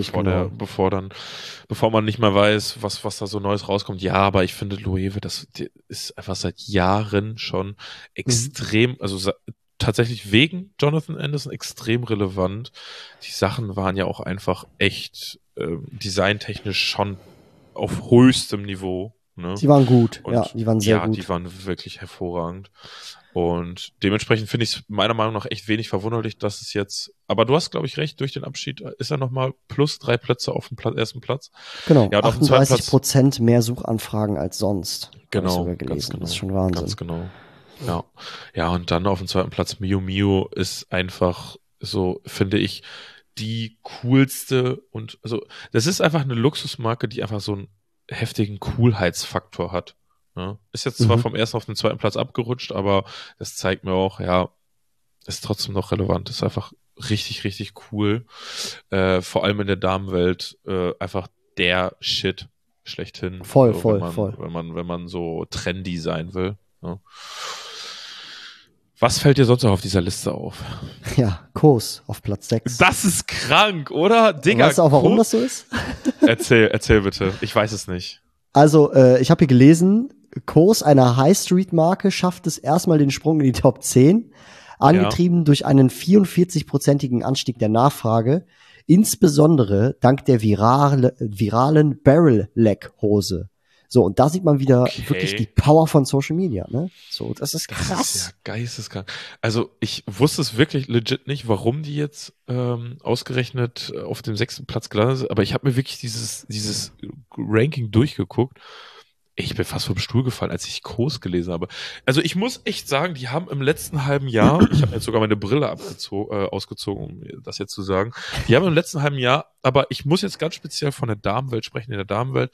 bevor man nicht mehr weiß, was da so Neues rauskommt. Ja, aber ich finde Loewe, das ist einfach seit Jahren schon extrem, also tatsächlich wegen Jonathan Anderson extrem relevant. Die Sachen waren ja auch einfach echt designtechnisch schon auf höchstem Niveau. Ne? Die waren gut, die waren sehr gut. Ja, die waren wirklich hervorragend. Und dementsprechend finde ich es meiner Meinung nach echt wenig verwunderlich, dass es jetzt, aber du hast, glaube ich, recht, durch den Abschied ist er nochmal plus 3 Plätze auf dem ersten Platz. Genau, ja, 38% mehr Suchanfragen als sonst. Genau, ganz genau. Das ist schon Wahnsinn. Ganz genau. Ja, und dann auf dem zweiten Platz Mio Mio ist einfach so, finde ich, die coolste und also das ist einfach eine Luxusmarke, die einfach so einen heftigen Coolheitsfaktor hat. Ne? Ist jetzt zwar vom ersten auf den zweiten Platz abgerutscht, aber das zeigt mir auch, ja, ist trotzdem noch relevant. Ist einfach richtig, richtig cool. Vor allem in der Damenwelt einfach der Shit schlechthin. Voll, so, voll, wenn man, voll. wenn man so trendy sein will. Ne? Was fällt dir sonst noch auf dieser Liste auf? Ja, Kos auf Platz 6. Das ist krank, oder? Digga, Weißt du auch, warum Kos- das so ist? Erzähl bitte. Ich weiß es nicht. Also, ich habe hier gelesen, Kos, einer High-Street-Marke, schafft es erstmal den Sprung in die Top 10, angetrieben durch einen 44-prozentigen Anstieg der Nachfrage, insbesondere dank der viralen Barrel-Leg-Hose. So, und da sieht man wieder Okay. wirklich die Power von Social Media, ne? So, das ist Das krass. ist ja geisteskrank. Also ich wusste es wirklich legit nicht, warum die jetzt ausgerechnet auf dem 6. Platz gelandet sind, aber ich habe mir wirklich dieses Ranking durchgeguckt. Ich bin fast vom Stuhl gefallen, als ich Kos gelesen habe. Also ich muss echt sagen, die haben im letzten halben Jahr, ich habe jetzt sogar meine Brille ausgezogen, um das jetzt zu sagen, die haben im letzten halben Jahr, aber ich muss jetzt ganz speziell von der Damenwelt sprechen, in der Damenwelt,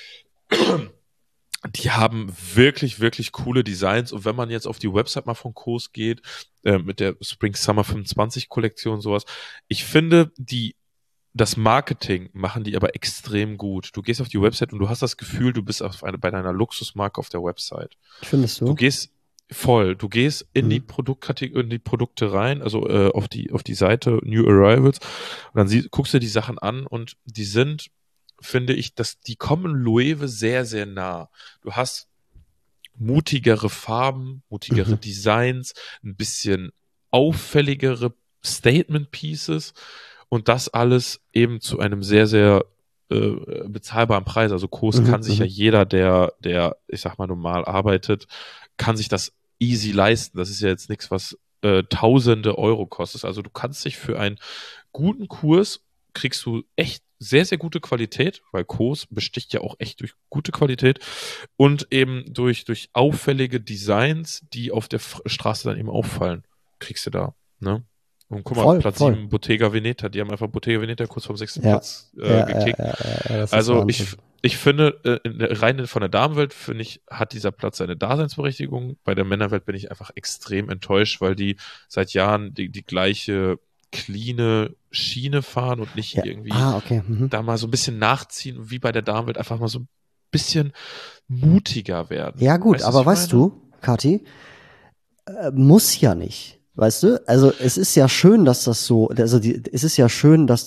die haben wirklich, wirklich coole Designs. Und wenn man jetzt auf die Website mal von Kos geht, mit der Spring Summer 25 Kollektion und sowas, ich finde, das Marketing machen die aber extrem gut. Du gehst auf die Website und du hast das Gefühl, du bist bei deiner Luxusmarke auf der Website. Findest du? Du gehst in die Produktkategorie, in die Produkte rein, also auf die Seite New Arrivals und dann guckst du die Sachen an und die sind, finde ich, die kommen Loewe sehr, sehr nah. Du hast mutigere Farben, mutigere Designs, ein bisschen auffälligere Statement Pieces und das alles eben zu einem sehr, sehr bezahlbaren Preis. Also Kos kann sich ja jeder, der, ich sag mal, normal arbeitet, kann sich das easy leisten. Das ist ja jetzt nichts, was Tausende Euro kostet. Also du kannst dich für einen guten Kurs kriegst du echt sehr, sehr gute Qualität, weil Kos besticht ja auch echt durch gute Qualität und eben durch auffällige Designs, die auf der Straße dann eben auffallen, kriegst du da, ne? Und guck mal, Platz 7, Bottega Veneta, die haben einfach Bottega Veneta kurz vom 6. Platz gekickt. Also ich finde, rein von der Damenwelt, finde ich, hat dieser Platz seine Daseinsberechtigung. Bei der Männerwelt bin ich einfach extrem enttäuscht, weil die seit Jahren die gleiche cleane Schiene fahren und nicht irgendwie da mal so ein bisschen nachziehen, wie bei der Damenwelt einfach mal so ein bisschen mutiger werden. Ja gut, aber weißt du, Kathi, muss ja nicht. Weißt du? Also es ist ja schön, dass das so, also es ist ja schön, dass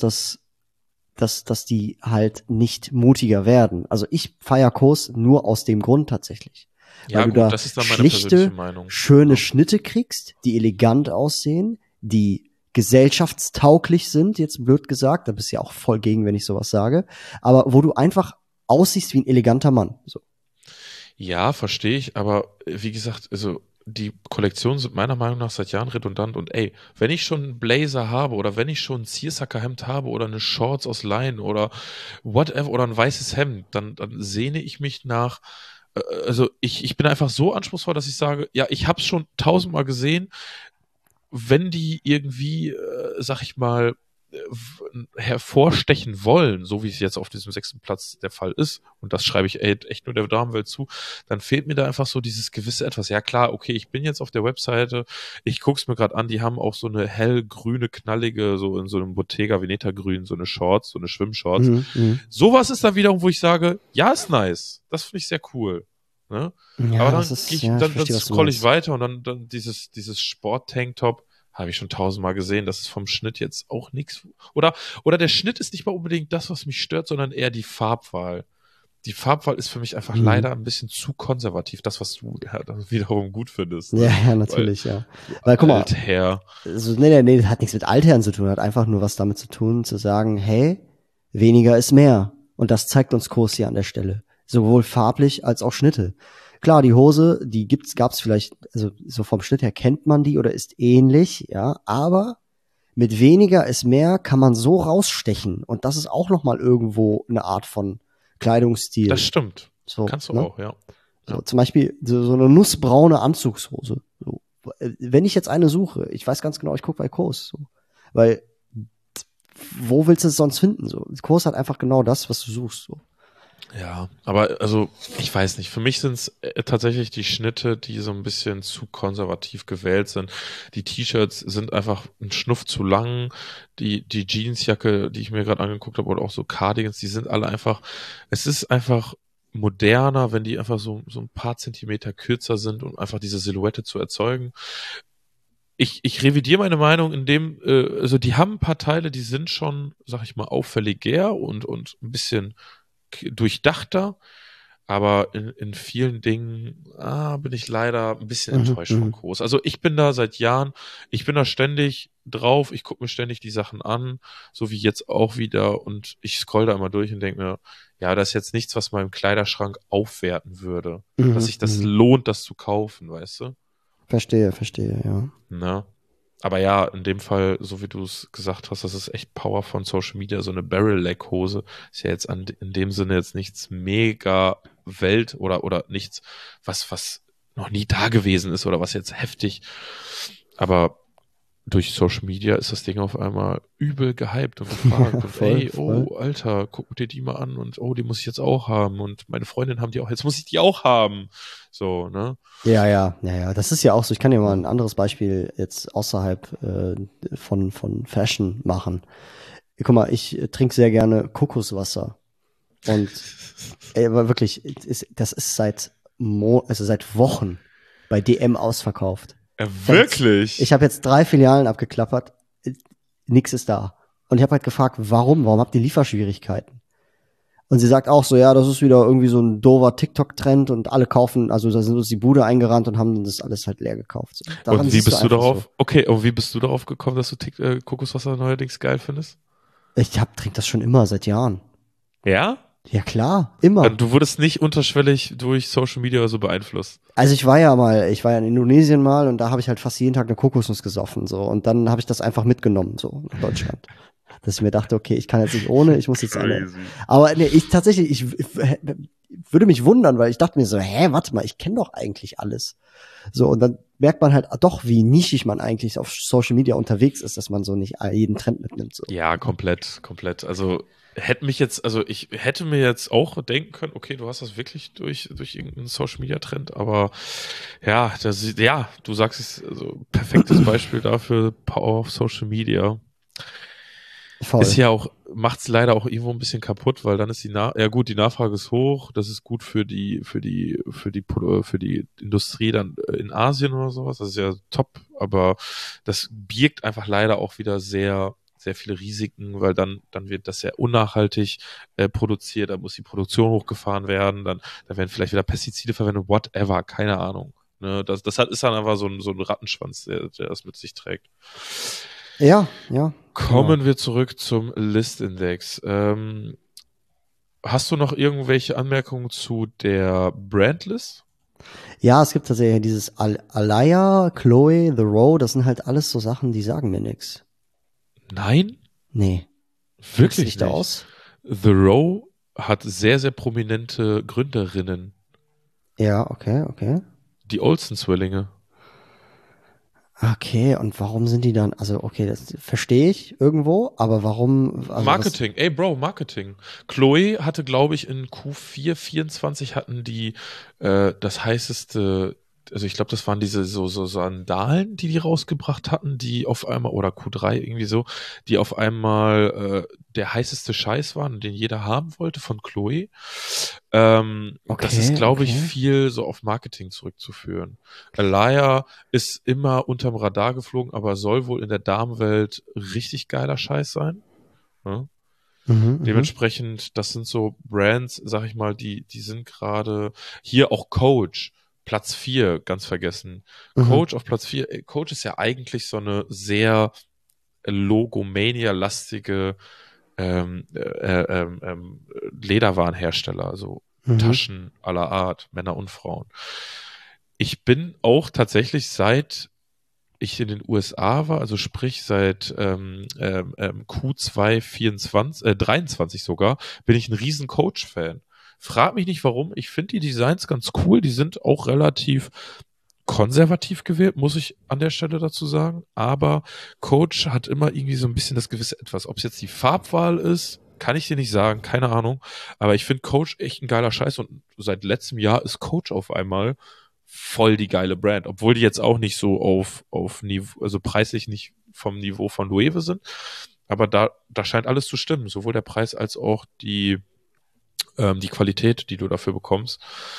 die halt nicht mutiger werden. Also ich feier Kos nur aus dem Grund tatsächlich. Ja, weil gut, du da das ist dann meine persönliche Meinung. schöne Schnitte kriegst, die elegant aussehen, die gesellschaftstauglich sind, jetzt blöd gesagt, da bist du ja auch voll gegen, wenn ich sowas sage, aber wo du einfach aussiehst wie ein eleganter Mann. So. Ja, verstehe ich, aber wie gesagt, also die Kollektionen sind meiner Meinung nach seit Jahren redundant und ey, wenn ich schon einen Blazer habe oder wenn ich schon ein Seersucker-Hemd habe oder eine Shorts aus Leinen oder whatever oder ein weißes Hemd, dann sehne ich mich nach, also ich bin einfach so anspruchsvoll, dass ich sage, ja, ich habe es schon 1000-mal gesehen, wenn die irgendwie, sag ich mal, hervorstechen wollen, so wie es jetzt auf diesem 6. Platz der Fall ist, und das schreibe ich echt nur der Damenwelt zu, dann fehlt mir da einfach so dieses gewisse Etwas. Ja klar, okay, ich bin jetzt auf der Webseite, ich guck's mir gerade an, die haben auch so eine hellgrüne, knallige, so in so einem Bottega Veneta grün, so eine Shorts, so eine Schwimmshorts. Sowas ist dann wiederum, wo ich sage, ja, ist nice, das finde ich sehr cool. Ne? Ja, aber dann scroll ich weiter und dann dieses Sport-Tanktop habe ich schon 1000-mal gesehen, das ist vom Schnitt jetzt auch nichts. Oder der Schnitt ist nicht mal unbedingt das, was mich stört, sondern eher die Farbwahl. Die Farbwahl ist für mich einfach leider ein bisschen zu konservativ, das, was du wiederum gut findest. Ne? Ja, natürlich, Weil guck mal, Altherr. Also, nee, das hat nichts mit Altherren zu tun, hat einfach nur was damit zu tun, zu sagen, hey, weniger ist mehr. Und das zeigt uns Kos hier an der Stelle. Sowohl farblich als auch Schnitte. Klar, die Hose, die gab's vielleicht, also so vom Schnitt her kennt man die oder ist ähnlich, ja, aber mit weniger ist mehr kann man so rausstechen und das ist auch nochmal irgendwo eine Art von Kleidungsstil. Das stimmt. So, kannst du ne? auch, ja. So, zum Beispiel so eine nussbraune Anzugshose. So. Wenn ich jetzt eine suche, ich weiß ganz genau, ich gucke bei Kos, so. Weil wo willst du es sonst finden? So, Kurs hat einfach genau das, was du suchst. So. Ja, aber also ich weiß nicht, für mich sind es tatsächlich die Schnitte, die so ein bisschen zu konservativ gewählt sind. Die T-Shirts sind einfach ein Schnuff zu lang. Die Jeansjacke, die ich mir gerade angeguckt habe, oder auch so Cardigans, die sind alle einfach, es ist einfach moderner, wenn die einfach so ein paar Zentimeter kürzer sind, um einfach diese Silhouette zu erzeugen. Ich revidiere meine Meinung, also die haben ein paar Teile, die sind schon, sag ich mal, auffälliger und ein bisschen durchdachter, aber in vielen Dingen bin ich leider ein bisschen enttäuscht von Mhm. Kurs. Also ich bin da seit Jahren, ich bin da ständig drauf, ich gucke mir ständig die Sachen an, so wie jetzt auch wieder und ich scroll da immer durch und denke mir, ja, das ist jetzt nichts, was meinen Kleiderschrank aufwerten würde, dass Mhm. sich das lohnt, das zu kaufen, weißt du? Verstehe, ja. Ne? Aber ja, in dem Fall, so wie du es gesagt hast, das ist echt Power von Social Media. So eine Barrel-Leg-Hose ist ja jetzt in dem Sinne jetzt nichts mega Welt oder nichts, was noch nie da gewesen ist oder was jetzt heftig. Aber durch Social Media ist das Ding auf einmal übel gehypt und gefragt und Voll, ey, voll. oh, Alter, guck dir die mal an und oh, die muss ich jetzt auch haben und meine Freundin haben die auch, jetzt muss ich die auch haben. So, ne? Ja. Das ist ja auch so. Ich kann dir mal ein anderes Beispiel jetzt außerhalb von Fashion machen. Guck mal, ich trinke sehr gerne Kokoswasser. Und ey, aber wirklich, das ist also seit Wochen bei DM ausverkauft. Ich Wirklich? habe jetzt 3 Filialen abgeklappert, nix ist da. Und ich habe halt gefragt, warum? Warum habt ihr Lieferschwierigkeiten? Und sie sagt auch so, ja, das ist wieder irgendwie so ein doofer TikTok-Trend und alle kaufen, also da sind uns die Bude eingerannt und haben das alles halt leer gekauft. So. Daran Und wie siehst du bist du einfach so. darauf? Okay, und wie bist du darauf gekommen, dass du Kokoswasser neuerdings geil findest? Trinke das schon immer, seit Jahren. Ja? Ja klar, immer. Du wurdest nicht unterschwellig durch Social Media oder so beeinflusst. Also ich war ja in Indonesien mal und da habe ich halt fast jeden Tag eine Kokosnuss gesoffen so und dann habe ich das einfach mitgenommen so nach Deutschland. Dass ich mir dachte, okay, ich kann jetzt nicht ohne, ich muss jetzt eine. Crazy. Aber nee, ich würde mich wundern, weil ich dachte mir so, warte mal, ich kenne doch eigentlich alles. So, und dann merkt man halt doch, wie nischig man eigentlich auf Social Media unterwegs ist, dass man so nicht jeden Trend mitnimmt. So. Ja, komplett. Also ich hätte mir jetzt auch denken können, okay, du hast das wirklich durch irgendeinen Social Media Trend, aber ja, du sagst es, also perfektes Beispiel dafür, Power of Social Media. Ist Voll. ja auch, macht's leider auch irgendwo ein bisschen kaputt, weil dann ist ja gut, die Nachfrage ist hoch, das ist gut für die Industrie dann in Asien oder sowas, das ist ja top, aber das birgt einfach leider auch wieder sehr viele Risiken, weil dann wird das sehr unnachhaltig produziert, da muss die Produktion hochgefahren werden, da werden vielleicht wieder Pestizide verwendet, whatever, keine Ahnung. Ne, ist dann einfach so ein Rattenschwanz, der das mit sich trägt. Ja, genau. Kommen wir zurück zum Listindex. Hast du noch irgendwelche Anmerkungen zu der Brandlist? Ja, es gibt tatsächlich dieses Alaya, Chloe, The Row, das sind halt alles so Sachen, die sagen mir nix. Nein, Nee. Kennst du wirklich dich da nicht. aus? The Row hat sehr, sehr prominente Gründerinnen. Ja, okay. Die Olsen-Zwillinge. Okay, und warum sind die dann, also okay, das verstehe ich irgendwo, aber warum, also was, Marketing. Ey, Bro, Marketing. Chloe hatte, glaube ich, in Q4 24 hatten die das heißeste, also ich glaube, das waren diese so Sandalen, die rausgebracht hatten, die auf einmal, oder Q3 irgendwie so, die auf einmal der heißeste Scheiß waren, den jeder haben wollte von Chloe. Das ist, glaube ich, okay. viel so auf Marketing zurückzuführen. Alaya ist immer unterm Radar geflogen, aber soll wohl in der Damenwelt richtig geiler Scheiß sein. Ja? Mhm. Dementsprechend, das sind so Brands, sag ich mal, die sind gerade hier auch Coach, Platz 4 ganz vergessen. Mhm. Coach auf Platz 4 Coach ist ja eigentlich so eine sehr Logomania-lastige Lederwarenhersteller, also Mhm. Taschen aller Art, Männer und Frauen. Ich bin auch tatsächlich seit ich in den USA war, also sprich seit Q2 24, 23 sogar, bin ich ein riesen Coach-Fan. Frag mich nicht warum, ich finde die Designs ganz cool, die sind auch relativ konservativ gewählt, muss ich an der Stelle dazu sagen. Aber Coach hat immer irgendwie so ein bisschen das gewisse Etwas. Ob es jetzt die Farbwahl ist, kann ich dir nicht sagen, keine Ahnung. Aber ich finde Coach echt ein geiler Scheiß und seit letztem Jahr ist Coach auf einmal voll die geile Brand. Obwohl die jetzt auch nicht so auf Niveau, also preislich nicht vom Niveau von Loewe sind. Aber da scheint alles zu stimmen. Sowohl der Preis als auch die Qualität, die du dafür bekommst.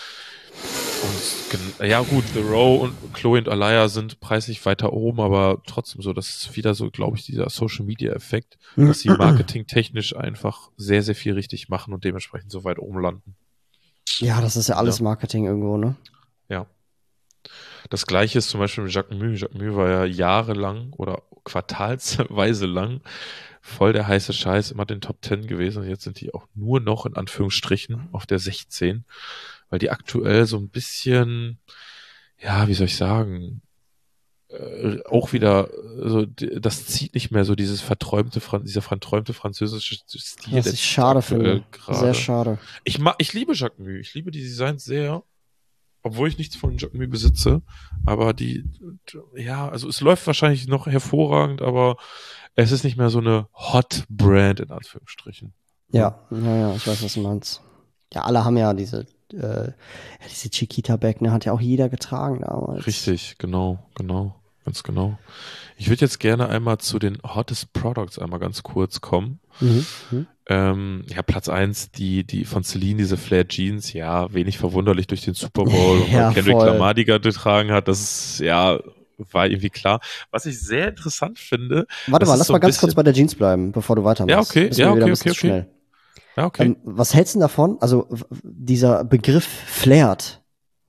Und ja gut, The Row und Chloe und Alaya sind preislich weiter oben, aber trotzdem so, das ist wieder so, glaube ich, dieser Social-Media-Effekt, dass sie marketingtechnisch einfach sehr, sehr viel richtig machen und dementsprechend so weit oben landen. Ja, das ist ja alles Marketing irgendwo, ne? Ja. Das Gleiche ist zum Beispiel mit Jacques Mü. Jacques Mü war ja jahrelang oder quartalsweise lang voll der heiße Scheiß, immer den Top 10 gewesen und jetzt sind die auch nur noch in Anführungsstrichen auf der 16, weil die aktuell so ein bisschen, ja, wie soll ich sagen, auch wieder, so, das zieht nicht mehr so dieser verträumte französische Stil. Was ich schade finde. Grade. Sehr schade. Ich liebe Jacques Mü, ich liebe die Designs sehr, obwohl ich nichts von Jacques Mü besitze, aber ja, also es läuft wahrscheinlich noch hervorragend, aber es ist nicht mehr so eine Hot-Brand in Anführungsstrichen. Ja, ich weiß, was du meinst. Ja, alle haben ja diese Chiquita-Bag, ne, hat ja auch jeder getragen damals. Richtig, genau, ganz genau. Ich würde jetzt gerne einmal zu den Hottest Products einmal ganz kurz kommen. Ja, Platz 1, die von Celine, diese Flare Jeans, ja, wenig verwunderlich durch den Super Bowl und Ja, Kendrick voll. Lamar die getragen hat, das ist, ja, war irgendwie klar. Was ich sehr interessant finde. Warte mal, lass mal ganz kurz bei der Jeans bleiben, bevor du weitermachst. Ja, okay, okay. Schnell. Ja, okay. Was hältst du denn davon? Also, dieser Begriff flared,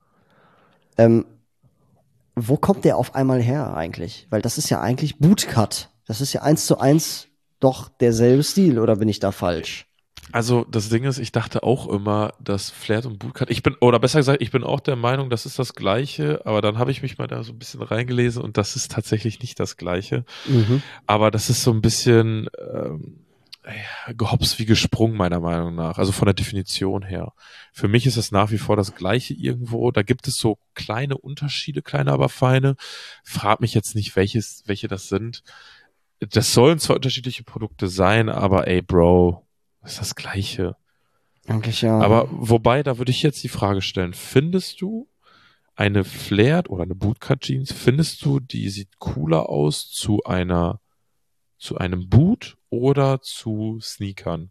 wo kommt der auf einmal her eigentlich? Weil das ist ja eigentlich Bootcut. Das ist ja 1:1 doch derselbe Stil, oder bin ich da falsch? Also das Ding ist, ich dachte auch immer, dass Flared und Bootcut, ich bin auch der Meinung, das ist das Gleiche, aber dann habe ich mich mal da so ein bisschen reingelesen und das ist tatsächlich nicht das Gleiche. Aber das ist so ein bisschen gehops wie gesprungen, meiner Meinung nach, also von der Definition her. Für mich ist es nach wie vor das Gleiche irgendwo, da gibt es so kleine Unterschiede, kleine aber feine. Frag mich jetzt nicht, welche das sind. Das sollen zwar unterschiedliche Produkte sein, aber ey, Bro, das ist das Gleiche. Eigentlich ja. Aber wobei, da würde ich jetzt die Frage stellen, findest du eine Flared oder eine Bootcut Jeans, findest du, die sieht cooler aus zu einem Boot oder zu Sneakern?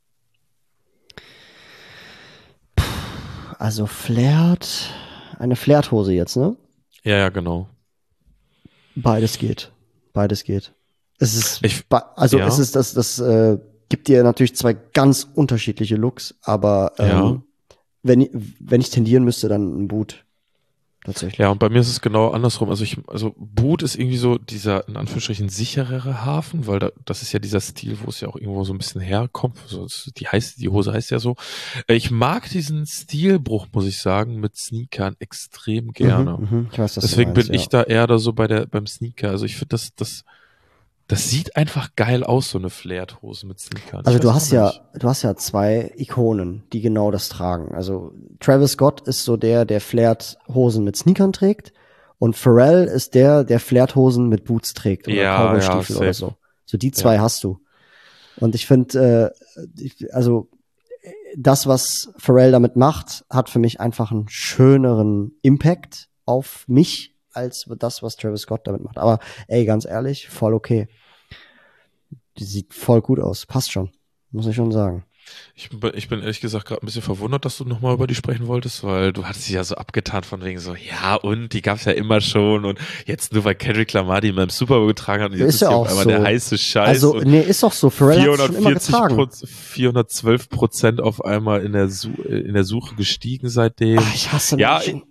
Also Flared, eine Flared-Hose jetzt, ne? Ja, genau. Beides geht. Es ist, es ist das gibt dir natürlich zwei ganz unterschiedliche Looks, aber wenn ich tendieren müsste, dann ein Boot. Tatsächlich. Ja, und bei mir ist es genau andersrum. Also Boot ist irgendwie so dieser, in Anführungsstrichen, sicherere Hafen, weil das ist ja dieser Stil, wo es ja auch irgendwo so ein bisschen herkommt. Also die Hose heißt ja so. Ich mag diesen Stilbruch, muss ich sagen, mit Sneakern extrem gerne. Ich weiß, deswegen bin ich da eher da so beim Sneaker. Also ich finde, das sieht einfach geil aus, so eine Flared-Hose mit Sneakern. Also du hast ja zwei Ikonen, die genau das tragen. Also Travis Scott ist so der Flared-Hosen mit Sneakern trägt und Pharrell ist der Flared-Hosen mit Boots trägt oder Cowboy-Stiefel oder so. So die zwei hast du. Und ich finde, also das, was Pharrell damit macht, hat für mich einfach einen schöneren Impact auf mich als das, was Travis Scott damit macht. Aber ey, ganz ehrlich, voll okay. Die sieht voll gut aus. Passt schon. Muss ich schon sagen. Ich bin ehrlich gesagt gerade ein bisschen verwundert, dass du nochmal über die sprechen wolltest, weil du hattest sie ja so abgetan von wegen so, ja und, die gab's ja immer schon und jetzt nur weil Kendrick Lamar die in meinem Super Bowl getragen hat und jetzt ist ja auf einmal so der heiße Scheiß. Also, nee, ist doch so. Pharrell hat schon immer getragen. 412% auf einmal in der Suche gestiegen seitdem. Ach, ich hasse Menschen.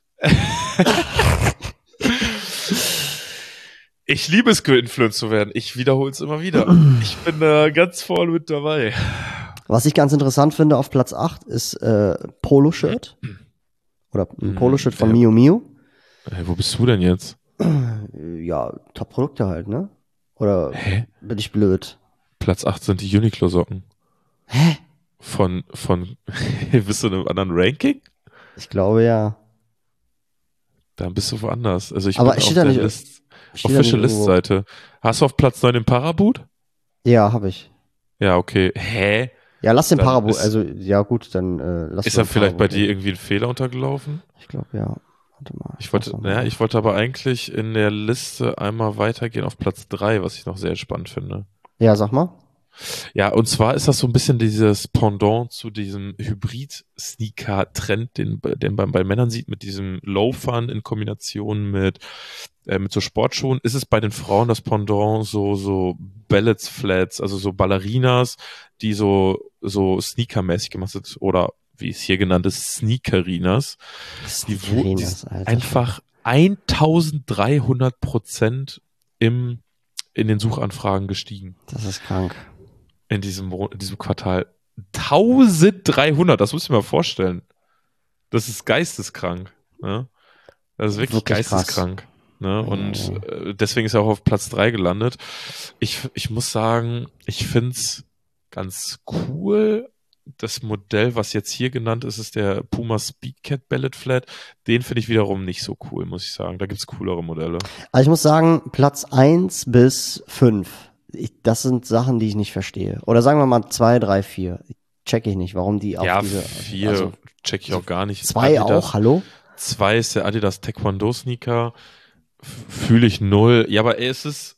Ich liebe es, geinfluenced zu werden. Ich wiederhole es immer wieder. Ich bin ganz vorne mit dabei. Was ich ganz interessant finde auf Platz 8 ist Polo-Shirt. Oder ein Polo-Shirt von Mio Mio. Hey, wo bist du denn jetzt? Ja, Top-Produkte halt, ne? Oder bin ich blöd? Platz 8 sind die Uniqlo-Socken. Hä? Bist du in einem anderen Ranking? Ich glaube ja. Dann bist du woanders. Also ich Aber bin auf steht da der nicht, steht da nicht Official irgendwo. List-Seite. Hast du auf Platz 9 den Paraboot? Ja, habe ich. Ja, okay. Hä? Ja, lass den Dann Paraboot, also ja gut, dann lass ist mal da den vielleicht bei Paraboot dir nehmen. irgendwie ein Fehler untergelaufen? Ich glaube, ja. Warte mal, Ich mach's wollte, noch mal ja, auf. ich wollte aber eigentlich in der Liste einmal weitergehen auf Platz 3, was ich noch sehr spannend finde. Ja, sag mal. Ja, und zwar ist das so ein bisschen dieses Pendant zu diesem Hybrid-Sneaker-Trend, den man bei Männern sieht, mit diesem Loafern in Kombination mit so Sportschuhen. Ist es bei den Frauen das Pendant so Ballets Flats, also so Ballerinas, die so Sneaker-mäßig gemacht sind, oder wie es hier genannt ist, Sneakerinas, die Sneakerinas, Alter. einfach 1300% in den Suchanfragen gestiegen. Das ist krank. In diesem Quartal. 1300, das muss ich mir mal vorstellen. Das ist geisteskrank. Ne? Das ist wirklich Wirklich krass. geisteskrank. Ne? Und Ja. deswegen ist er auch auf Platz 3 gelandet. Ich muss sagen, ich finde es ganz cool. Das Modell, was jetzt hier genannt ist, ist der Puma Speedcat Ballet Flat. Den finde ich wiederum nicht so cool, muss ich sagen. Da gibt es coolere Modelle. Also ich muss sagen, Platz 1 bis 5, das sind Sachen, die ich nicht verstehe. Oder sagen wir mal 2, 3, 4. Check ich nicht, warum die auf Ja, diese. 4 Also check ich auch gar nicht. 2 auch, hallo? 2 ist der Adidas Taekwondo Sneaker. Fühle ich 0. Ja, aber es ist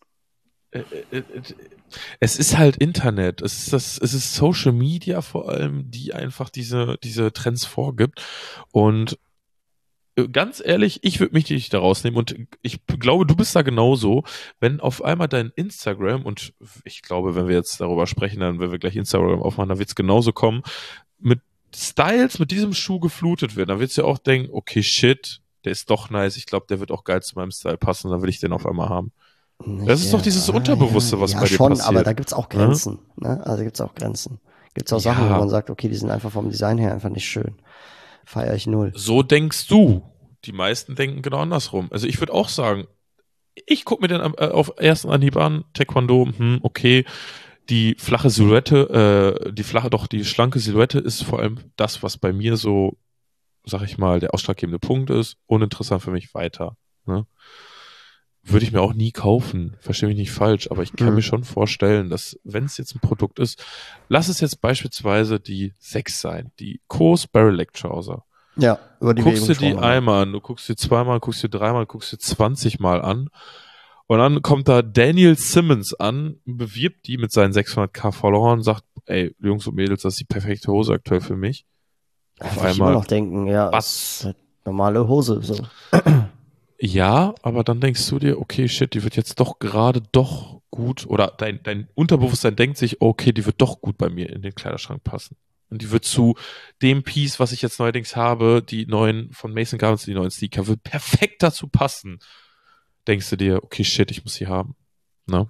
halt Internet. Es ist Social Media vor allem, die einfach diese Trends vorgibt. Und ganz ehrlich, ich würde mich nicht da rausnehmen, und ich glaube, du bist da genauso. Wenn auf einmal dein Instagram, und ich glaube, wenn wir jetzt darüber sprechen, dann, wenn wir gleich Instagram aufmachen, dann wird es genauso kommen, mit Styles mit diesem Schuh geflutet wird, dann wird es ja auch denken, okay, shit, der ist doch nice, ich glaube, der wird auch geil zu meinem Style passen, dann will ich den auf einmal haben. Das ist doch dieses Unterbewusste, was ja, bei dir schon, passiert. aber da gibt's auch Grenzen. Ne? Also gibt's auch Grenzen. Gibt's auch Sachen, wo Ja. man sagt, okay, die sind einfach vom Design her einfach nicht schön. Feiere ich 0. So denkst du. Die meisten denken genau andersrum. Also ich würde auch sagen, ich gucke mir den auf ersten Anhieb an, Taekwondo, okay, die flache Silhouette, die schlanke Silhouette ist vor allem das, was bei mir so, sag ich mal, der ausschlaggebende Punkt ist. Uninteressant für mich weiter. Ne? Würde ich mir auch nie kaufen, verstehe mich nicht falsch, aber ich kann mir schon vorstellen, dass, wenn es jetzt ein Produkt ist, lass es jetzt beispielsweise die 6 sein, die Kors Barrel Leg Trouser. Ja, über die Guckst wir du die gesprochen haben. einmal an, du guckst dir zweimal, guckst dir dreimal, guckst dir 20 Mal an, und dann kommt da Daniel Simmons an, bewirbt die mit seinen 600k Followern und sagt, ey, Jungs und Mädels, das ist die perfekte Hose aktuell für mich. Auf Würde ich immer einmal, noch denken, ja, was? ist halt normale Hose, so. Ja, aber dann denkst du dir, okay, shit, die wird jetzt doch gerade doch gut, oder dein Unterbewusstsein denkt sich, okay, die wird doch gut bei mir in den Kleiderschrank passen. Und die wird zu dem Piece, was ich jetzt neuerdings habe, die neuen von Mason Garments, die neuen Sneaker, wird perfekt dazu passen. Denkst du dir, okay, shit, ich muss sie haben. Ne?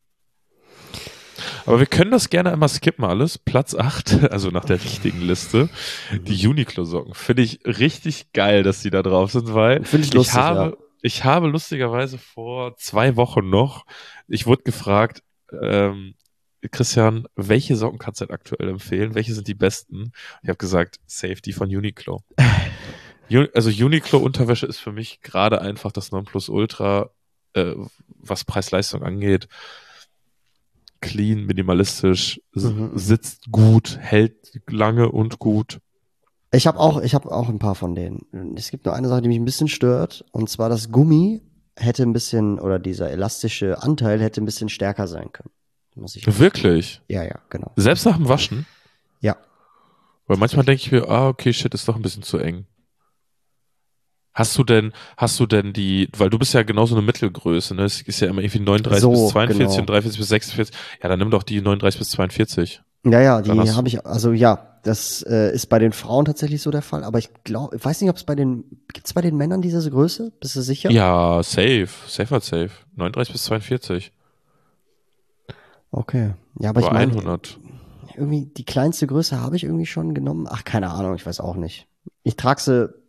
Aber wir können das gerne einmal skippen alles. Platz 8, also nach der richtigen Liste, die Uniqlo-Socken. Finde ich richtig geil, dass die da drauf sind, weil Finde ich lustig, ich habe lustigerweise vor 2 Wochen noch, ich wurde gefragt, Christian, welche Socken kannst du denn aktuell empfehlen? Welche sind die besten? Ich habe gesagt, safe die von Uniqlo. Also Uniqlo-Unterwäsche ist für mich gerade einfach das Nonplusultra, was Preis-Leistung angeht. Clean, minimalistisch, sitzt gut, hält lange und gut. Ich habe auch ein paar von denen. Es gibt nur eine Sache, die mich ein bisschen stört, und zwar das Gummi hätte ein bisschen, oder dieser elastische Anteil hätte ein bisschen stärker sein können. Muss ich Wirklich? Ja, genau. Selbst nach dem Waschen? Ja. Weil manchmal denke ich mir, okay, shit, ist doch ein bisschen zu eng. Hast du denn weil du bist ja genauso eine Mittelgröße, ne? Es ist ja immer irgendwie 39 bis 42 genau. und 43 bis 46. Ja, dann nimm doch die 39 bis 42. Ja, die Dann hast habe ich, also ja, das ist bei den Frauen tatsächlich so der Fall, aber ich weiß nicht, ob es gibt's bei den Männern diese Größe? Bist du sicher? Ja, safe. Safe hat safe. 39 bis 42. Okay. Ja, aber Über ich meine, 100. irgendwie die kleinste Größe habe ich irgendwie schon genommen. Ach, keine Ahnung, ich weiß auch nicht. Ich trage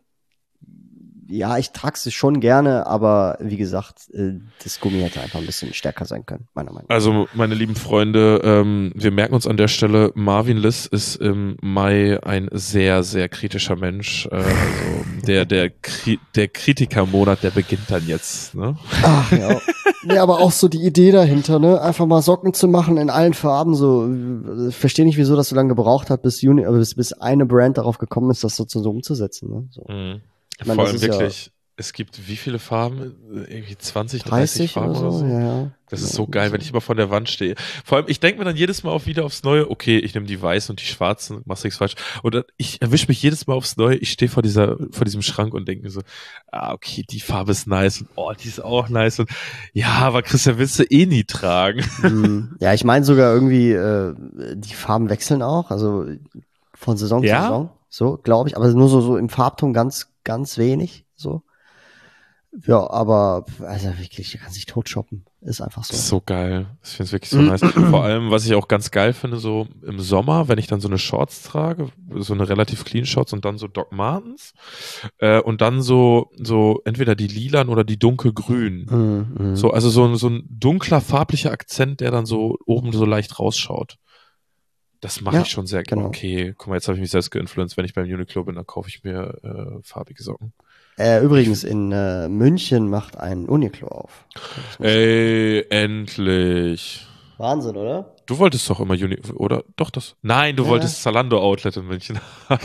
sie schon gerne, aber wie gesagt, das Gummi hätte einfach ein bisschen stärker sein können, meiner Meinung nach. Also, meine lieben Freunde, wir merken uns an der Stelle, Marvin Liss ist im Mai ein sehr, sehr kritischer Mensch. Also, der Kritikermonat, der beginnt dann jetzt, ne? Ach ja. Nee, aber auch so die Idee dahinter, ne? Einfach mal Socken zu machen in allen Farben, so. Ich verstehe nicht, wieso das so lange gebraucht hat, bis eine Brand darauf gekommen ist, das so umzusetzen, ne? So. Ich meine, Vor das allem ist wirklich, es gibt wie viele Farben? Irgendwie 20, 30 Farben oder so. Ja. Das ist so geil, wenn ich immer vor der Wand stehe. Vor allem, ich denke mir dann jedes Mal wieder aufs Neue, okay, ich nehme die weißen und die schwarzen, machst nichts falsch. Oder ich erwische mich jedes Mal aufs Neue, ich stehe vor diesem Schrank und denke mir so, okay, die Farbe ist nice und die ist auch nice und ja, aber Christian, willst du eh nie tragen. Ja, ich meine sogar irgendwie, die Farben wechseln auch, also von Saison zu Saison, so, glaube ich, aber nur so im Farbton ganz, ganz wenig, so. Ja, aber, also wirklich, du kannst dich totshoppen. Ist einfach so. Das ist so geil. Ich finde es wirklich so nice. Vor allem, was ich auch ganz geil finde, so im Sommer, wenn ich dann so eine Shorts trage, so eine relativ clean Shorts und dann so Doc Martens und dann so entweder die lilan oder die dunkelgrün. So, also so ein dunkler farblicher Akzent, der dann so oben so leicht rausschaut. Das mache ich schon sehr gerne. Genau. Okay, guck mal, jetzt habe ich mich selbst geinfluenced. Wenn ich beim Uniqlo bin, dann kaufe ich mir farbige Socken. Übrigens, in München macht ein Uniqlo auf. Ey, endlich. Wahnsinn, oder? Du wolltest doch immer Uniqlo, oder? Doch, das. Nein, du wolltest Zalando Outlet in München.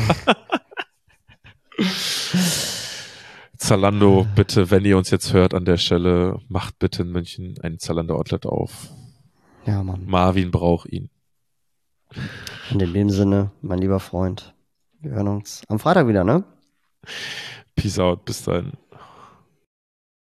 Zalando, bitte, wenn ihr uns jetzt hört an der Stelle, macht bitte in München ein Zalando Outlet auf. Ja, Mann. Marvin braucht ihn. Und in dem Sinne, mein lieber Freund, wir hören uns am Freitag wieder, ne? Peace out, bis dahin.